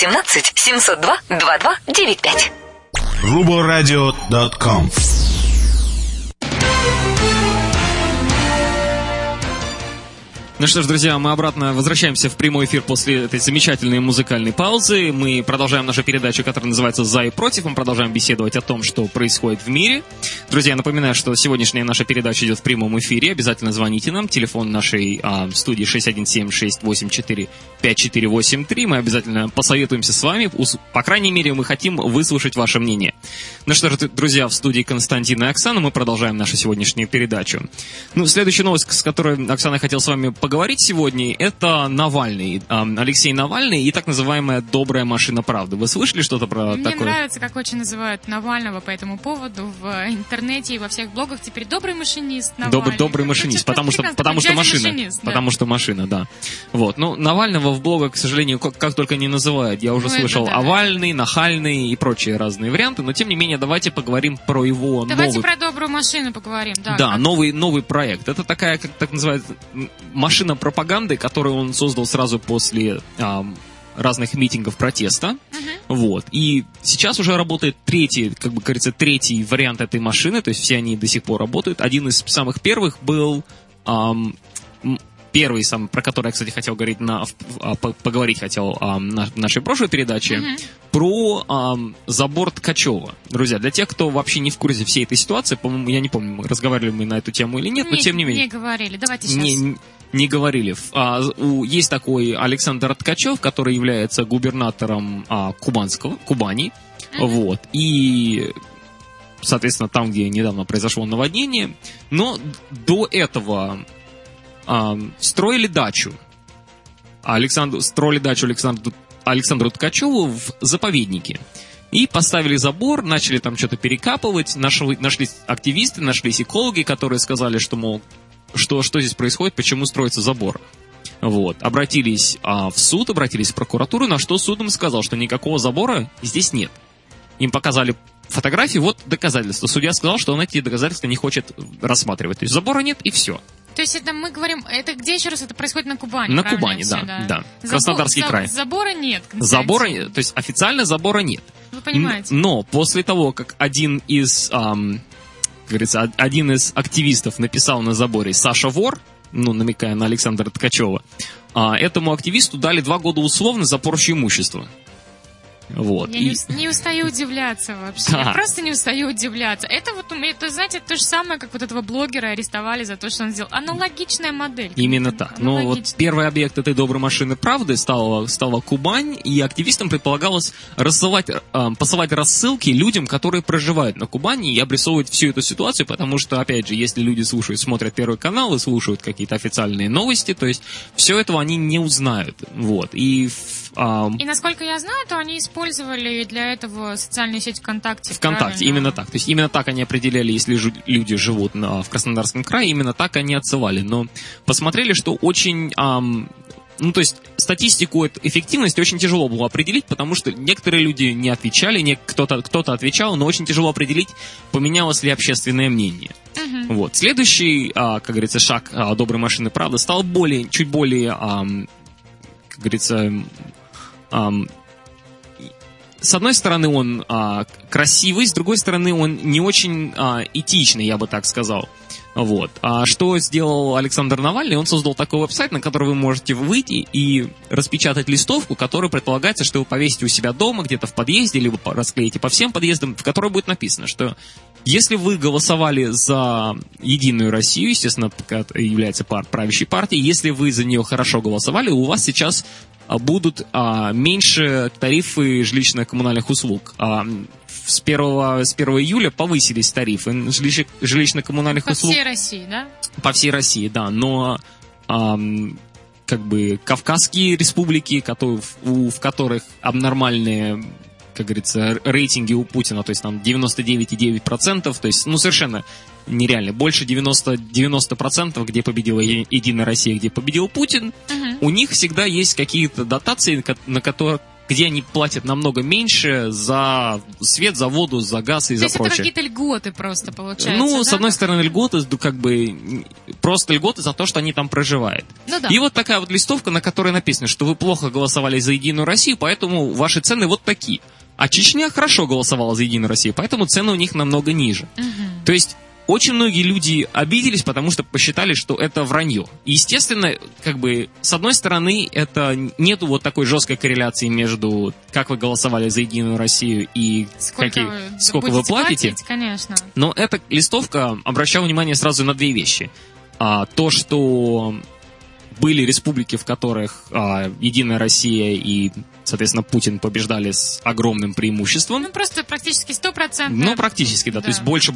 617-702-2295. Ruboradio.com. Ну что ж, друзья, мы обратно возвращаемся в прямой эфир после этой замечательной музыкальной паузы. Мы продолжаем нашу передачу, которая называется «За и против». Мы продолжаем беседовать о том, что происходит в мире. Друзья, напоминаю, что сегодняшняя наша передача идет в прямом эфире. Обязательно звоните нам. Телефон нашей студии 617-684-5483. Мы обязательно посоветуемся с вами. По крайней мере, мы хотим выслушать ваше мнение. Ну что ж, друзья, в студии Константин и Оксана мы продолжаем нашу сегодняшнюю передачу. Ну, следующая новость, с которой Оксана хотел с вами поговорить сегодня, это Навальный. Алексей Навальный и так называемая «добрая машина правды». Вы слышали что-то про такое? Мне нравится, как очень называют Навального по этому поводу в интернете и во всех блогах. Теперь добрый машинист Навальный. Добрый машинист, потому что машина. Потому что машина, да. Вот. Ну, Навального в блогах, к сожалению, как только не называют. Я уже слышал овальный, нахальный и прочие разные варианты, но тем не менее давайте поговорим про его Давайте про добрую машину поговорим. Да, новый проект. Это такая, как так называется, машина пропаганды, которую он создал сразу после разных митингов протеста. Вот. И сейчас уже работает третий вариант этой машины, то есть все они до сих пор работают. Один из самых первых был первый, про который я, кстати, хотел говорить поговорить хотел на нашей прошлой передаче, про забор Ткачева. Друзья, для тех, кто вообще не в курсе всей этой ситуации, по-моему, я не помню, разговаривали мы на эту тему или нет, но тем не менее. Не говорили, давайте сейчас. Не говорили. Есть такой Александр Ткачев, который является губернатором Кубани. Вот. И, соответственно, там, где недавно произошло наводнение. Но до этого строили дачу Александру Ткачеву в заповеднике. И поставили забор, начали там что-то перекапывать, нашлись активисты, нашлись экологи, которые сказали, что, мол, что здесь происходит, почему строится забор. Вот. Обратились в суд, обратились в прокуратуру, на что суд им сказал, что никакого забора здесь нет. Им показали фотографии, вот доказательства. Судья сказал, что он эти доказательства не хочет рассматривать. То есть забора нет, и все. То есть это мы говорим, это где еще раз это происходит на Кубани? На Кубани, да. Краснодарский край. Забора нет. То есть официально забора нет. Вы понимаете. Но после того, как один из активистов написал на заборе «Саша вор», ну, намекая на Александра Ткачева, этому активисту дали 2 года условно за порчу имущества. Вот. Я не устаю удивляться вообще. Да. Я просто не устаю удивляться. Это вот, это, знаете, то же самое, как вот этого блогера арестовали за то, что он сделал. Аналогичная модель. Именно так. Но вот первый объект этой доброй машины правды стала Кубань, и активистам предполагалось посылать рассылки людям, которые проживают на Кубани, и обрисовывать всю эту ситуацию, потому что, опять же, если люди смотрят Первый канал и слушают какие-то официальные новости, то есть все этого они не узнают. Вот. И насколько я знаю, то они использовали для этого социальную сеть ВКонтакте. ВКонтакте, именно так. То есть именно так они определяли, если люди живут в Краснодарском крае, именно так они отсылали. Но посмотрели, что очень... то есть статистику эффективности очень тяжело было определить, потому что некоторые люди не отвечали, кто-то отвечал, но очень тяжело определить, поменялось ли общественное мнение. Угу. Вот. Следующий, как говорится, шаг доброй машины правды стал чуть более, как говорится... с одной стороны, он красивый, с другой стороны, он не очень этичный, я бы так сказал. Вот. А что сделал Александр Навальный? Он создал такой веб-сайт, на который вы можете выйти и распечатать листовку, которая предполагается, что вы повесите у себя дома, где-то в подъезде, либо расклеите по всем подъездам, в которой будет написано, что если вы голосовали за Единую Россию, естественно, является правящей партией, если вы за нее хорошо голосовали, у вас сейчас будут меньше тарифы жилищно-коммунальных услуг. С 1 июля повысились тарифы жилищно-коммунальных услуг. По всей России, да? По всей России, да. Но как бы Кавказские республики, в которых абнормальные, как говорится, рейтинги у Путина, то есть там 99,9%, то есть, совершенно нереально. Больше 90%, где победила Единая Россия, где победил Путин, у них всегда есть какие-то дотации, где они платят намного меньше за свет, за воду, за газ и за прочее. То есть это какие-то льготы просто получается, с одной стороны, льготы, как бы, просто льготы за то, что они там проживают. Ну, да. И вот такая вот листовка, на которой написано, что вы плохо голосовали за Единую Россию, поэтому ваши цены вот такие. А Чечня хорошо голосовала за Единую Россию, поэтому цены у них намного ниже. Угу. То есть очень многие люди обиделись, потому что посчитали, что это вранье. И, естественно, как бы, с одной стороны, нету вот такой жесткой корреляции между как вы голосовали за Единую Россию и сколько вы платите. Конечно. Но эта листовка обращала внимание сразу на 2 вещи. То, что были республики, в которых Единая Россия и, соответственно, Путин побеждали с огромным преимуществом. Просто практически 100%. Практически, да. Да. То есть больше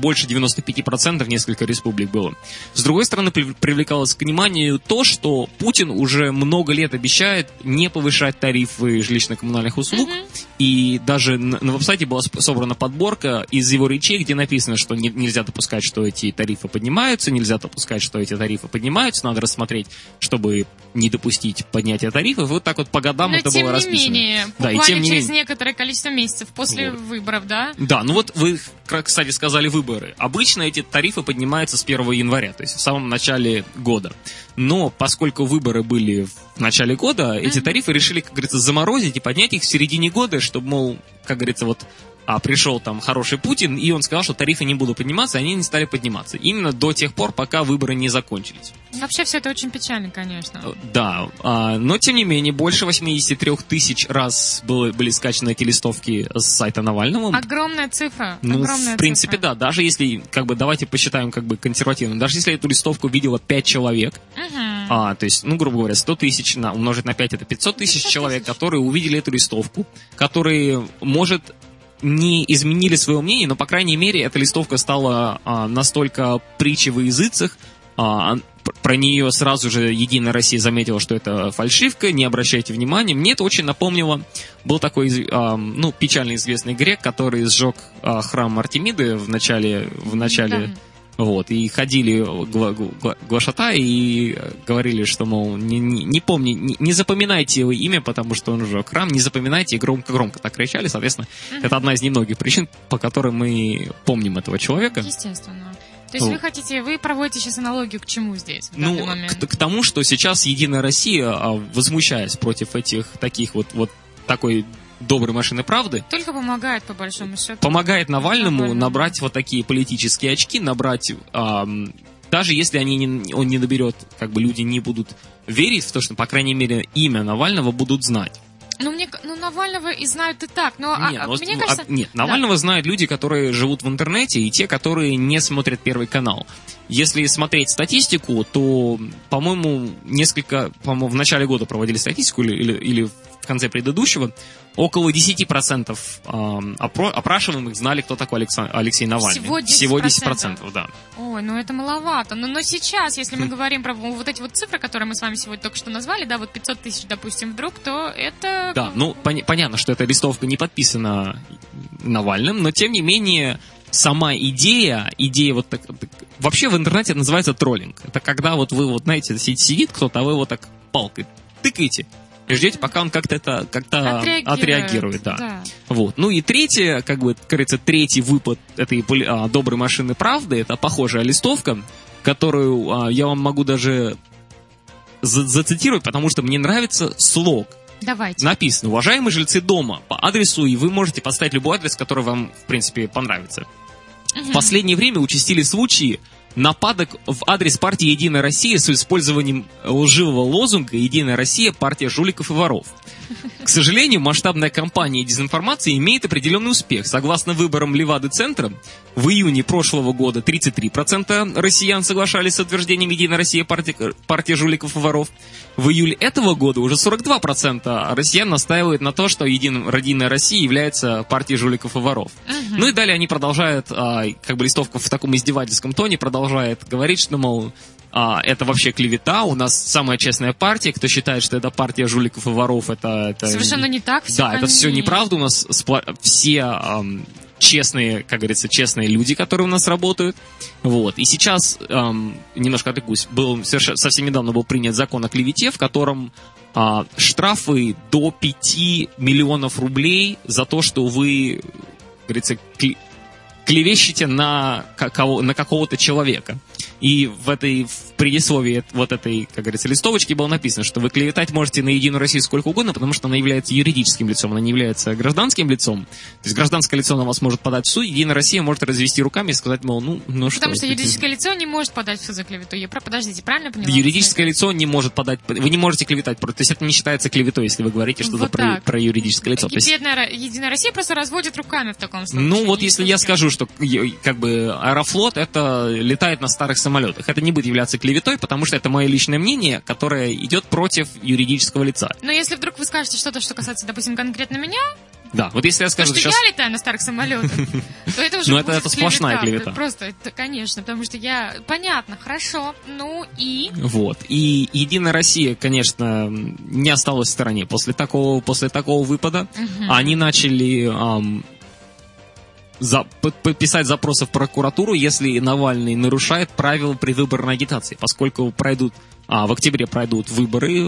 95% несколько республик было. С другой стороны, привлекалось к вниманию то, что Путин уже много лет обещает не повышать тарифы жилищно-коммунальных услуг. И даже на веб-сайте была собрана подборка из его речей, где написано, что нельзя допускать, что эти тарифы поднимаются, нельзя допускать, что эти тарифы поднимаются, надо рассмотреть, чтобы не допустить поднятия тарифов. Вот так вот по годам это было расписано. Буквально через некоторое количество месяцев после выборов, да? Да, вы, кстати, сказали выборы. Обычно эти тарифы поднимаются с 1 января, то есть в самом начале года. Но поскольку выборы были в начале года, эти тарифы решили, как говорится, заморозить и поднять их в середине года, чтобы, мол, как говорится, пришел там хороший Путин, и он сказал, что тарифы не будут подниматься, они не стали подниматься. Именно до тех пор, пока выборы не закончились. Вообще все это очень печально, конечно. Да, но тем не менее, больше 83 тысяч раз были скачаны эти листовки с сайта Навального. Огромная цифра. В принципе, да. Даже если, давайте посчитаем консервативно, даже если эту листовку видело 5 человек, то есть, грубо говоря, 100 тысяч умножить на 5, это 500 тысяч человек, которые увидели эту листовку, которые, может, не изменили свое мнение, но, по крайней мере, эта листовка стала настолько притчей во языцах, про нее сразу же Единая Россия заметила, что это фальшивка, не обращайте внимания. Мне это очень напомнило, был такой, печально известный грек, который сжег храм Артемиды в начале. Вот, и ходили глашатаи и говорили, что, мол, не запоминайте его имя, потому что он сжег храм, не запоминайте, и громко-громко так кричали, соответственно, это одна из немногих причин, по которым мы помним этого человека. Естественно. То есть вы проводите сейчас аналогию к чему здесь, в данный момент? К тому, что сейчас Единая Россия, возмущаясь против этих таких такой доброй машины правды. Только помогает, по большому счету. Помогает Навальному набрать вот такие политические очки, набрать даже если он не наберет, как бы люди не будут верить в то, что, по крайней мере, имя Навального будут знать. Навального и знают и так, но мне кажется... Навального знают люди, которые живут в интернете, и те, которые не смотрят Первый канал. Если смотреть статистику, то, по-моему, в начале года проводили статистику, или в конце предыдущего, около 10% опрашиваемых знали, кто такой Алексей Навальный. Всего 10%, да. Ой, это маловато. Но сейчас, если мы говорим про вот эти вот цифры, которые мы с вами сегодня только что назвали, да, вот 500 тысяч, допустим, вдруг, то это... Да, понятно, что эта листовка не подписана Навальным, но, тем не менее, сама идея вот так... Вообще в интернете это называется троллинг. Это когда вот вы, знаете, сидит кто-то, а вы вот так палкой тыкаете, и ждете, пока он как-то отреагирует. Да. Вот. И третье, как говорится, третий выпад этой доброй машины правды, это похожая листовка, которую я вам могу даже зацитировать, потому что мне нравится слог. Давайте. Написано: уважаемые жильцы дома, по адресу, и вы можете поставить любой адрес, который вам, в принципе, понравится. В последнее время участились случаи нападок в адрес партии «Единая Россия» с использованием лживого лозунга «Единая Россия – партия жуликов и воров». К сожалению, масштабная кампания дезинформации имеет определенный успех. Согласно выборам Левады-центра, в июне прошлого года 33% россиян соглашались с утверждением «Единая Россия – партия жуликов и воров». В июле этого года уже 42% россиян настаивают на то, что «Единая Россия» является партией жуликов и воров. И далее они продолжают, листовка в таком издевательском тоне продолжает говорить, что, мол, это вообще клевета, у нас самая честная партия, кто считает, что это партия жуликов и воров, это... Совершенно не так. Это все неправда, у нас все честные, как говорится, честные люди, которые у нас работают. Вот. И сейчас, немножко отвлекусь, совсем недавно был принят закон о клевете, в котором штрафы до 5 миллионов рублей за то, что вы, говорится, клевещете на какого-то человека. И в предисловии вот этой, как говорится, листовочки было написано, что вы клеветать можете на Единую Россию сколько угодно, потому что она является юридическим лицом, она не является гражданским лицом. То есть гражданское лицо на вас может подать в суд, Единая Россия может развести руками и сказать, мол, что... Потому что юридическое лицо не может подать в суд за клевету. Подождите, правильно поняла? Юридическое лицо не может подать... Вы не можете клеветать. То есть это не считается клеветой, если вы говорите что-то про юридическое лицо. И бедная Единая Россия просто разводит руками в таком случае. Если я скажу, что Аэрофлот это летает на старых самолетах, это не будет являться клеветой, потому что это мое личное мнение, которое идет против юридического лица. Но если вдруг вы скажете что-то, что касается, допустим, конкретно меня... Да, вот если я скажу... То, что я летаю на старых самолетах, то это уже будет это сплошная клевета. Просто, конечно, потому что Понятно, хорошо, и... Вот, и Единая Россия, конечно, не осталась в стороне после такого выпада. Они начали... писать запросы в прокуратуру, если Навальный нарушает правила предвыборной агитации, поскольку в октябре пройдут выборы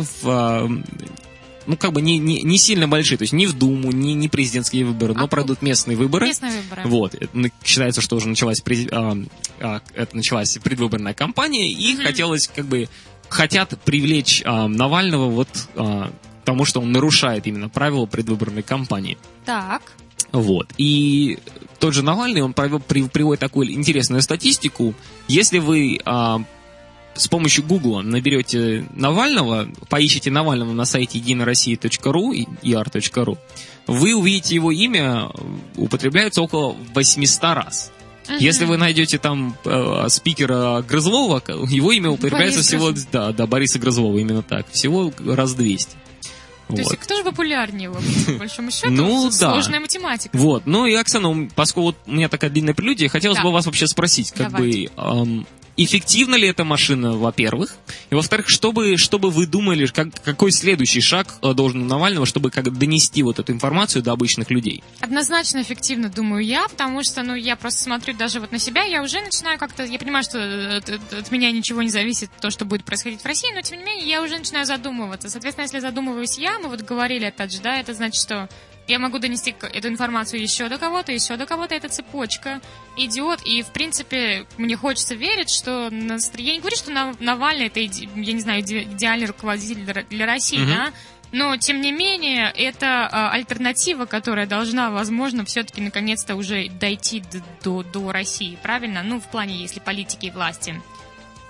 не сильно большие, то есть не в Думу, не президентские выборы, но пройдут местные выборы. Вот. Считается, что уже началась предвыборная кампания, и хотят привлечь Навального к тому, что он нарушает именно правила предвыборной кампании. Так. Вот. И тот же Навальный, он приводит такую интересную статистику. Если вы с помощью Гугла наберете Навального, поищите Навального на сайте единороссия.ру, er.ru, вы увидите его имя, употребляется около 800 раз. Если вы найдете там спикера Грызлова, его имя употребляется всего... Бориса Грызлова, именно так. Всего раз 200. То есть кто же популярнее, по большому счету? Сложная математика. Вот. И, Оксана, поскольку у меня такая длинная прелюдия, хотелось бы вас вообще спросить, эффективна ли эта машина, во-первых, и, во-вторых, что бы вы думали, какой следующий шаг должен у Навального, чтобы донести вот эту информацию до обычных людей? Однозначно эффективно, думаю я, потому что, я просто смотрю даже на себя, я уже начинаю я понимаю, что от меня ничего не зависит то, что будет происходить в России, но, тем не менее, я уже начинаю задумываться. Соответственно, если задумываюсь я, мы говорили, опять же, это значит, что я могу донести эту информацию еще до кого-то, эта цепочка идет, и, в принципе, мне хочется верить, что... Я не говорю, что Навальный это, я не знаю, идеальный руководитель для России, да? Но, тем не менее, это альтернатива, которая должна, возможно, все-таки наконец-то уже дойти до России, правильно? В плане, если политики и власти.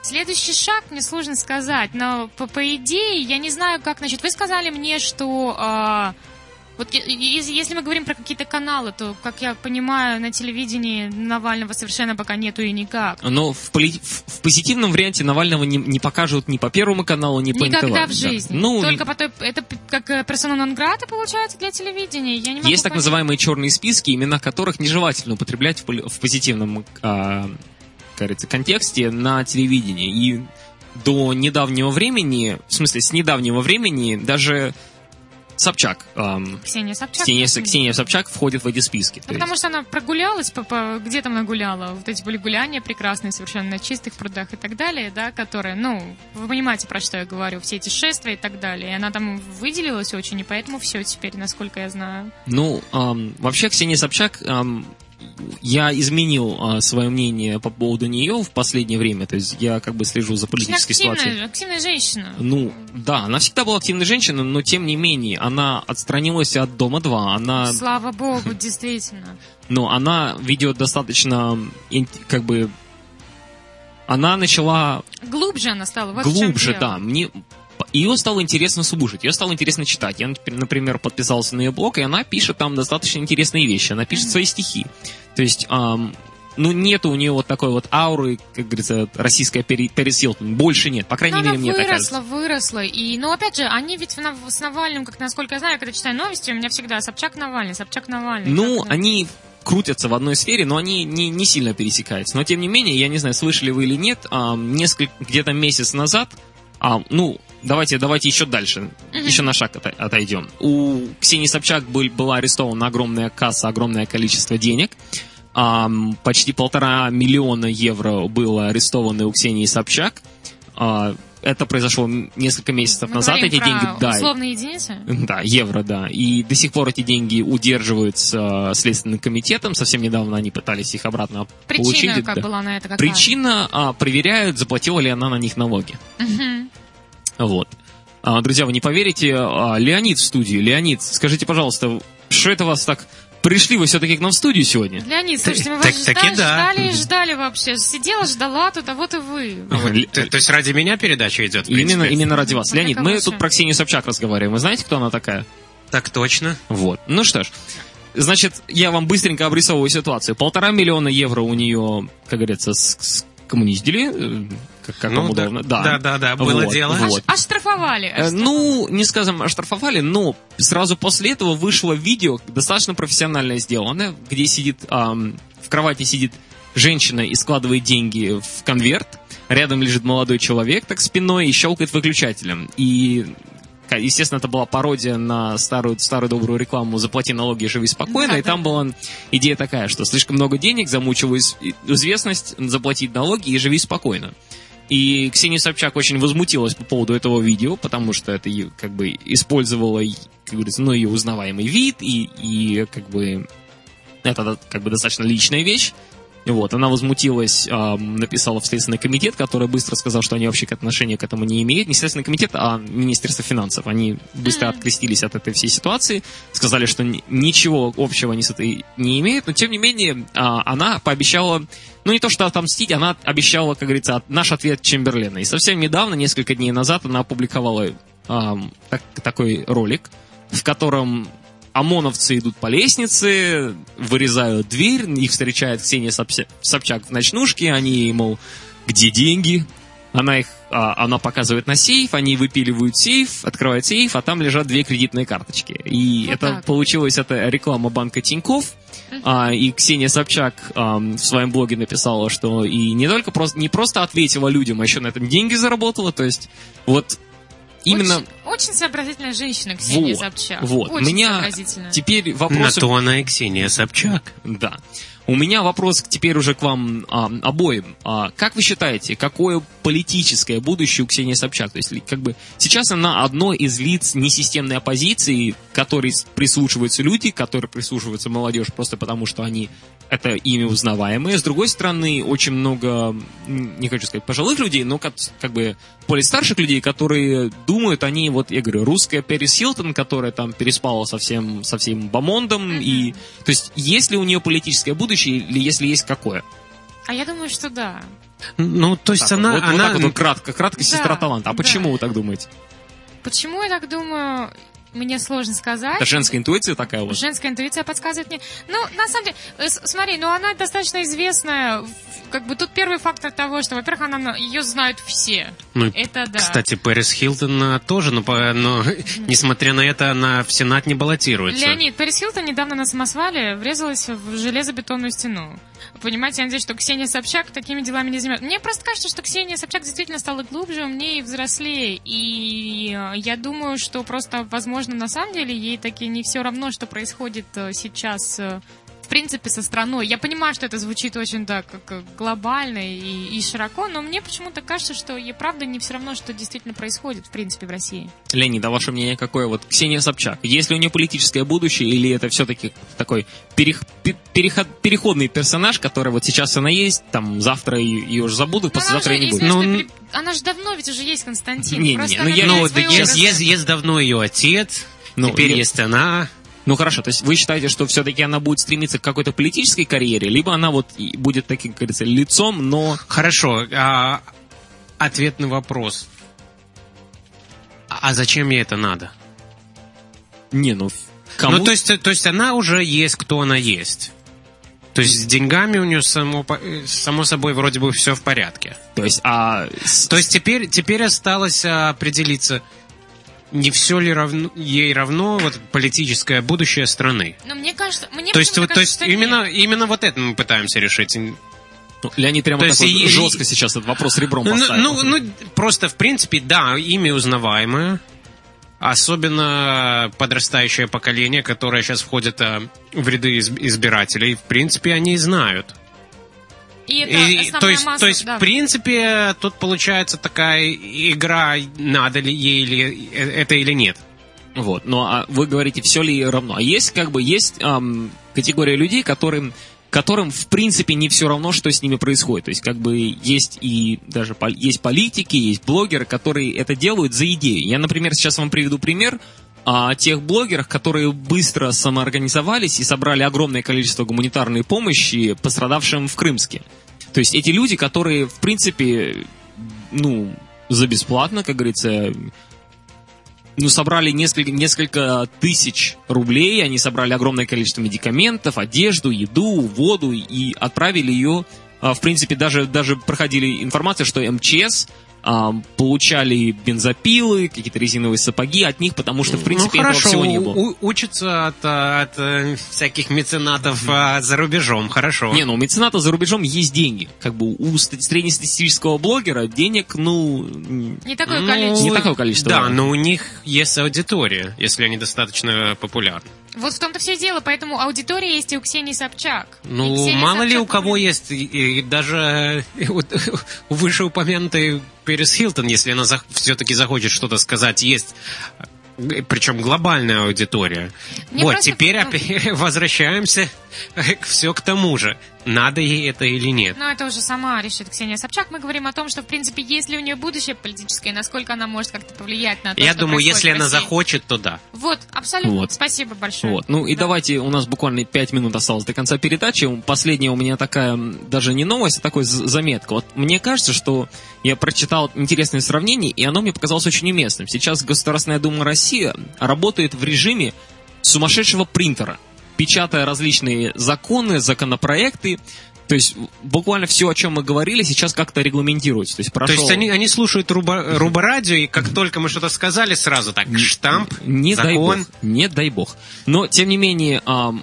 Следующий шаг мне сложно сказать, но по идее я не знаю, как насчет. Вы сказали мне, что вот если мы говорим про какие-то каналы, то, как я понимаю, на телевидении Навального совершенно пока нету и никак. Но в позитивном варианте Навального не покажут ни по Первому каналу, ни по НТВ. Никогда в жизни. Да. Ну, только по той... Это как персона нон-грата, получается, для телевидения? Я не могу есть так называемые черные списки, имена которых нежелательно употреблять в позитивном кажется, контексте на телевидении. И до недавнего времени, в смысле, с недавнего времени даже Собчак. Ксения Собчак. Ксения Собчак входит в эти списки. Потому что она прогулялась, где там нагуляла? Вот эти были гуляния прекрасные, совершенно на чистых прудах и так далее, да, которые, вы понимаете, про что я говорю, все эти шествия и так далее. И она там выделилась очень, и поэтому все теперь, насколько я знаю. Вообще Ксения Собчак... Я изменил свое мнение по поводу нее в последнее время. То есть я как бы слежу за политической ситуацией. Активная женщина. Да, она всегда была активной женщиной, но тем не менее она отстранилась от Дома-2. Слава богу, действительно. Но она ведет достаточно, как бы... Она начала... Глубже она стала. Вот глубже, да. Ее стало интересно слушать, ее стало интересно читать. Я, например, подписался на ее блог, и она пишет там достаточно интересные вещи. Она пишет свои стихи. То есть, нету у нее вот такой вот ауры, как говорится, российская Пэрис Хилтон. Больше нет, по крайней мере, мне так кажется. Выросла. И, опять же, они ведь с Навальным, как насколько я знаю, когда читаю новости, у меня всегда Собчак-Навальный. Они крутятся в одной сфере, но они не сильно пересекаются. Но, тем не менее, я не знаю, слышали вы или нет, где-то месяц назад, давайте еще дальше, еще на шаг отойдем. У Ксении Собчак была арестована огромная касса, огромное количество денег. Почти 1,5 миллиона евро было арестовано у Ксении Собчак. Это произошло несколько месяцев назад. Эти деньги, условные единицы? Да, евро, да. И до сих пор эти деньги удерживаются Следственным комитетом. Совсем недавно они пытались их обратно получить. Причина была на это какая? Причина проверяют, заплатила ли она на них налоги. Вот. Друзья, вы не поверите, Леонид в студии. Леонид, скажите, пожалуйста, что это вас так... Пришли вы все-таки к нам в студию сегодня? Леонид, слушайте, мы вас ждали вообще. Сидела, ждала тут, а вот и вы. То есть ради меня передача идет, в принципе? Именно ради вас. Леонид, мы тут про Ксению Собчак разговариваем. Вы знаете, кто она такая? Так точно. Вот. Ну что ж. Значит, я вам быстренько обрисовываю ситуацию. 1,5 миллиона евро у нее, как говорится, скоммуниздили, как вам удобно. Да, было дело. Оштрафовали. Не скажем оштрафовали, но сразу после этого вышло видео, достаточно профессионально сделанное, где в кровати сидит женщина и складывает деньги в конверт, рядом лежит молодой человек так спиной и щелкает выключателем. И, естественно, это была пародия на старую добрую рекламу «Заплати налоги, живи спокойно», и там была идея такая, что слишком много денег, замучивай известность, заплатить налоги и живи спокойно. И Ксения Собчак очень возмутилась по поводу этого видео, потому что это как бы использовало, как говорится, ее узнаваемый вид, и как бы это как бы достаточно личная вещь. Вот, она возмутилась, написала в Следственный комитет, который быстро сказал, что они вообще отношения к этому не имеют. Не Следственный комитет, а Министерство финансов. Они быстро открестились от этой всей ситуации, сказали, что ничего общего они с этой не имеют, но тем не менее она пообещала, не то что отомстить, она обещала, как говорится, наш ответ Чемберлена. И совсем недавно, несколько дней назад, она опубликовала такой ролик, в котором ОМОНовцы идут по лестнице, вырезают дверь, их встречает Ксения Собчак в ночнушке, они, мол, где деньги? Она показывает на сейф, они выпиливают сейф, открывают сейф, а там лежат 2 кредитные карточки. И получилась реклама банка Тинькофф. И Ксения Собчак в своем блоге написала, что и не просто ответила людям, а еще на этом деньги заработала. То есть вот именно... Очень сообразительная женщина, Ксения Собчак. Вот. Очень У меня сообразительная. теперь вопрос... На то она и Ксения Собчак. Да. У меня вопрос теперь уже к вам обоим. Как вы считаете, какое политическое будущее у Ксении Собчак? То есть, как бы, сейчас она одно из лиц несистемной оппозиции, к которой прислушиваются люди, к которой прислушивается молодежь просто потому, что они это имя узнаваемые. С другой стороны, очень много, не хочу сказать пожилых людей, но как бы более старших людей, которые думают, они, вот я говорю, русская Пэрис Хилтон, которая там переспала со всем Бамондом. И, то есть, есть ли у нее политическое будущее, или если есть, какое? А я думаю, что да. Ну, то есть так, она... Вот так вот кратко сестра таланта. А да. почему вы так думаете? Почему я так думаю, мне сложно сказать. Это женская интуиция такая вот? Женская интуиция подсказывает мне. Ну, на самом деле, смотри, ну она достаточно известная. Как бы тут первый фактор того, что, во-первых, ее знают все. Ну, это да. Кстати, Пэрис Хилтон тоже, но несмотря на это, она в Сенат не баллотируется. Леонид, Пэрис Хилтон недавно на самосвале врезалась в железобетонную стену. Понимаете, я надеюсь, что Ксения Собчак такими делами не займет. Мне просто кажется, что Ксения Собчак действительно стала глубже, умнее и взрослее. И я думаю, что просто, возможно, на самом деле ей таки не все равно, что происходит сейчас в принципе со страной. Я понимаю, что это звучит очень так как глобально и широко, но мне почему-то кажется, что ей правда не все равно, что действительно происходит в принципе в России. Леонид, а ваше мнение какое? Вот Ксения Собчак, есть ли у нее политическое будущее, или это все-таки такой переходный персонаж, который вот сейчас она есть, там завтра ее уже забудут, послезавтра ее не будет? Она же давно ведь уже есть, Константин. Есть давно ее отец, теперь есть она. Ну хорошо, то есть вы считаете, что все-таки она будет стремиться к какой-то политической карьере, либо она вот будет таким, как говорится, лицом, но... Хорошо, ответ на вопрос. А зачем ей это надо? Не, кому? Ну, то есть она уже есть, кто она есть. То есть с деньгами у нее само собой вроде бы все в порядке. То есть теперь осталось определиться... Не все ли ей равно вот политическое будущее страны? Но мне кажется, то есть именно вот это мы пытаемся решить. Леонид прямо так вот жестко сейчас этот вопрос ребром поставил. Просто в принципе, да, имя узнаваемое. Особенно подрастающее поколение, которое сейчас входит в ряды избирателей. В принципе, они знают. То есть, в принципе, тут получается такая игра, надо ли ей это или нет. Вот, ну а вы говорите, все ли равно. А есть категория людей, которым в принципе не все равно, что с ними происходит. То есть есть и даже есть политики, есть блогеры, которые это делают за идею. Я, например, сейчас вам приведу пример о тех блогерах, которые быстро самоорганизовались и собрали огромное количество гуманитарной помощи пострадавшим в Крымске. То есть эти люди, которые, в принципе, за бесплатно, как говорится, собрали несколько тысяч рублей, они собрали огромное количество медикаментов, одежду, еду, воду и отправили ее, в принципе, даже проходили информацию, что МЧС получали бензопилы, какие-то резиновые сапоги от них, потому что, в принципе, этого всего не было. Учатся от всяких меценатов за рубежом, хорошо. Не, у мецената за рубежом есть деньги. У среднестатистического блогера денег, не такое количество. Не такое количество. Да, но у них есть аудитория, если они достаточно популярны. Вот в том-то все и дело, поэтому аудитория есть и у Ксении Собчак. Мало ли у кого есть, и даже у вышеупомянутой Пэрис Хилтон, если она все-таки захочет что-то сказать, есть, причем глобальная аудитория. Теперь возвращаемся все к тому же. Надо ей это или нет? Это уже сама решит Ксения Собчак. Мы говорим о том, что, в принципе, есть ли у нее будущее политическое, насколько она может как-то повлиять на то, Я думаю, если она захочет, то да. Вот, абсолютно. Спасибо большое. Давайте, у нас буквально 5 минут осталось до конца передачи. Последняя у меня такая, даже не новость, а такая заметка. Мне кажется, что я прочитал интересное сравнение, и оно мне показалось очень уместным. Сейчас Государственная Дума России работает в режиме сумасшедшего принтера, печатая различные законы, законопроекты. То есть буквально все, о чем мы говорили, сейчас как-то регламентируется. То есть они слушают Руба-радио, и как только мы что-то сказали, сразу так штамп, закон. Не дай бог. Но, тем не менее,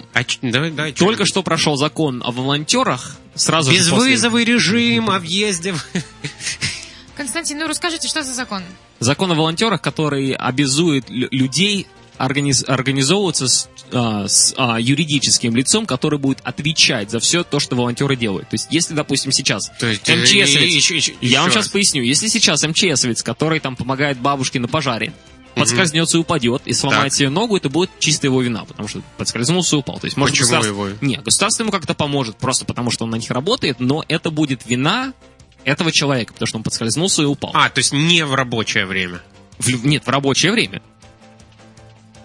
только что прошел закон о волонтерах. Сразу безвызовый режим, о въезде. Константин, расскажите, что за закон? Закон о волонтерах, который обязует людей организовываться с юридическим лицом, который будет отвечать за все то, что волонтеры делают. То есть, если, допустим, сейчас МЧСовец... Я вам сейчас поясню. Если сейчас МЧСовец, который там помогает бабушке на пожаре, подскользнется и упадет, и сломает себе ногу, это будет чисто его вина, потому что подскользнулся и упал. То есть, может, государство ему как-то поможет, просто потому что он на них работает, но это будет вина этого человека, потому что он подскользнулся и упал. То есть не в рабочее время? Нет, в рабочее время.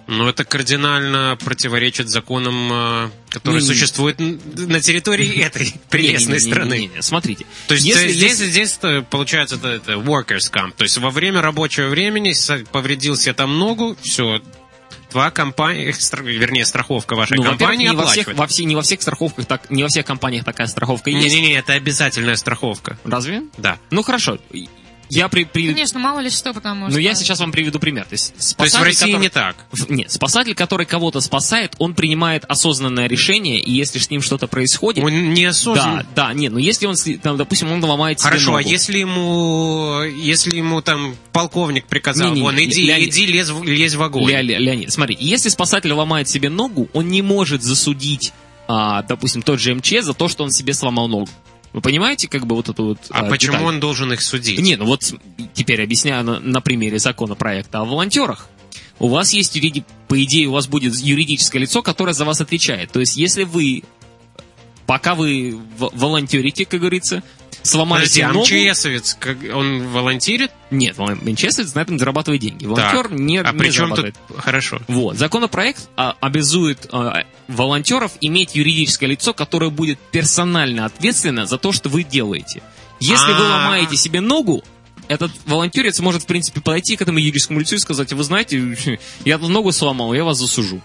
Но это кардинально противоречит законам, которые существуют на территории этой прелестной страны. Смотрите. То есть здесь получается это workers' comp. То есть во время рабочего времени повредил себе там ногу, все, твоя компания, вернее, страховка вашей компании оплачивает. Не во всех страховках, не во всех компаниях такая страховка есть. Не, это обязательная страховка. Разве? Да. Ну хорошо. Конечно, мало ли что, потому что... Но я сейчас вам приведу пример. То есть в России не так? Нет, спасатель, который кого-то спасает, он принимает осознанное решение, и если с ним что-то происходит... Он неосознанно? Да, нет, но если он, там, допустим, он ломает себе ногу... Хорошо, а если ему там полковник приказал, иди лезь в огонь. Леонид, смотри, если спасатель ломает себе ногу, он не может засудить, допустим, тот же МЧС за то, что он себе сломал ногу. Вы понимаете, как бы вот эту вот... почему деталь? он должен их судить? Не, ну вот теперь объясняю на примере законопроекта о волонтерах. У вас есть, по идее, у вас будет юридическое лицо, которое за вас отвечает. То есть, если вы, пока вы волонтерите, как говорится, сломаете ногу... МЧСовец, он волонтерит? Нет, МЧСовец на этом зарабатывает деньги. Волонтер не зарабатывает. Хорошо. Вот. Законопроект обязует волонтеров иметь юридическое лицо, которое будет персонально ответственно за то, что вы делаете. Если вы ломаете себе ногу, этот волонтерец может, в принципе, подойти к этому юридическому лицу и сказать: вы знаете, я тут ногу сломал, я вас засужу.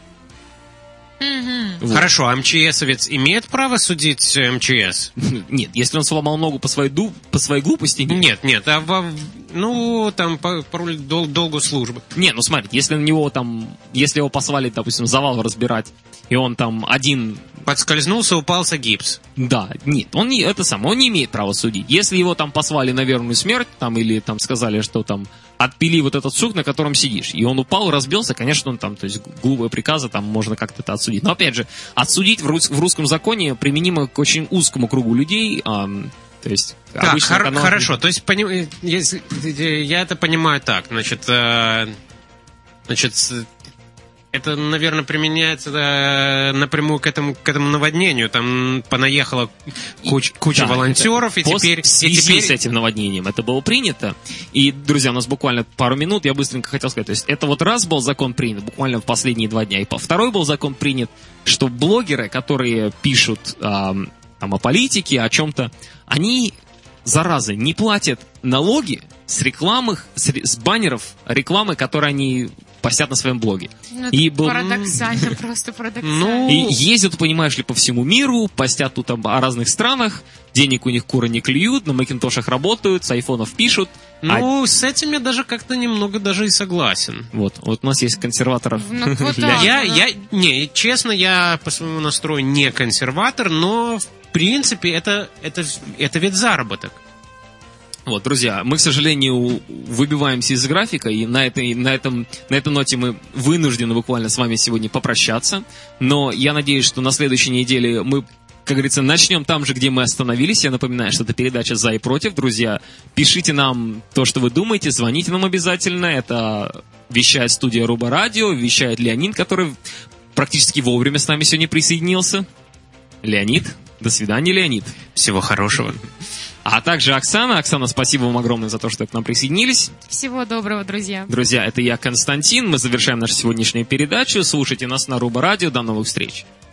Вот. Хорошо, а МЧСовец имеет право судить МЧС? Нет, если он сломал ногу по своей глупости, нет. Нет, там по долгу службы. Не, ну смотрите, если его послали, допустим, завал разбирать, и он там один... Подскользнулся, упался гипс. Да, нет, он не имеет права судить. Если его там послали на верную смерть, там, или там сказали, что там отпили вот этот сук, на котором сидишь, и он упал, разбился, конечно, он там, то есть глупые приказы, там можно как-то это отсудить. Но опять же, отсудить в русском законе применимо к очень узкому кругу людей, то есть... Так, хорошо, то есть я это понимаю так, значит, это, наверное, применяется напрямую к этому наводнению. Там понаехала куча волонтеров, и теперь... В связи с этим наводнением это было принято. И, друзья, у нас буквально пару минут, я быстренько хотел сказать. То есть это вот раз был закон принят, буквально в последние 2 дня. И второй был закон принят, что блогеры, которые пишут там о политике, о чем-то, они, заразы, не платят налоги с баннеров рекламы, которые они... постят на своем блоге. Парадоксально, просто парадоксально. И ездят, понимаешь ли, по всему миру, постят тут о разных странах, денег у них куры не клюют, на макинтошах работают, с айфонов пишут. С этим я даже как-то немного даже и согласен. Вот у нас есть консерваторов. Честно, я по своему настрою не консерватор, но в принципе это ведь заработок. Вот, друзья, мы, к сожалению, выбиваемся из графика, и на этой ноте мы вынуждены буквально с вами сегодня попрощаться. Но я надеюсь, что на следующей неделе мы, как говорится, начнем там же, где мы остановились. Я напоминаю, что это передача «За и против». Друзья, пишите нам то, что вы думаете, звоните нам обязательно. Это вещает студия Руба Радио, вещает Леонид, который практически вовремя с нами сегодня присоединился. Леонид, до свидания, Леонид. Всего хорошего. А также Оксана. Оксана, спасибо вам огромное за то, что к нам присоединились. Всего доброго, друзья. Друзья, это я, Константин. Мы завершаем нашу сегодняшнюю передачу. Слушайте нас на Руба Радио. До новых встреч.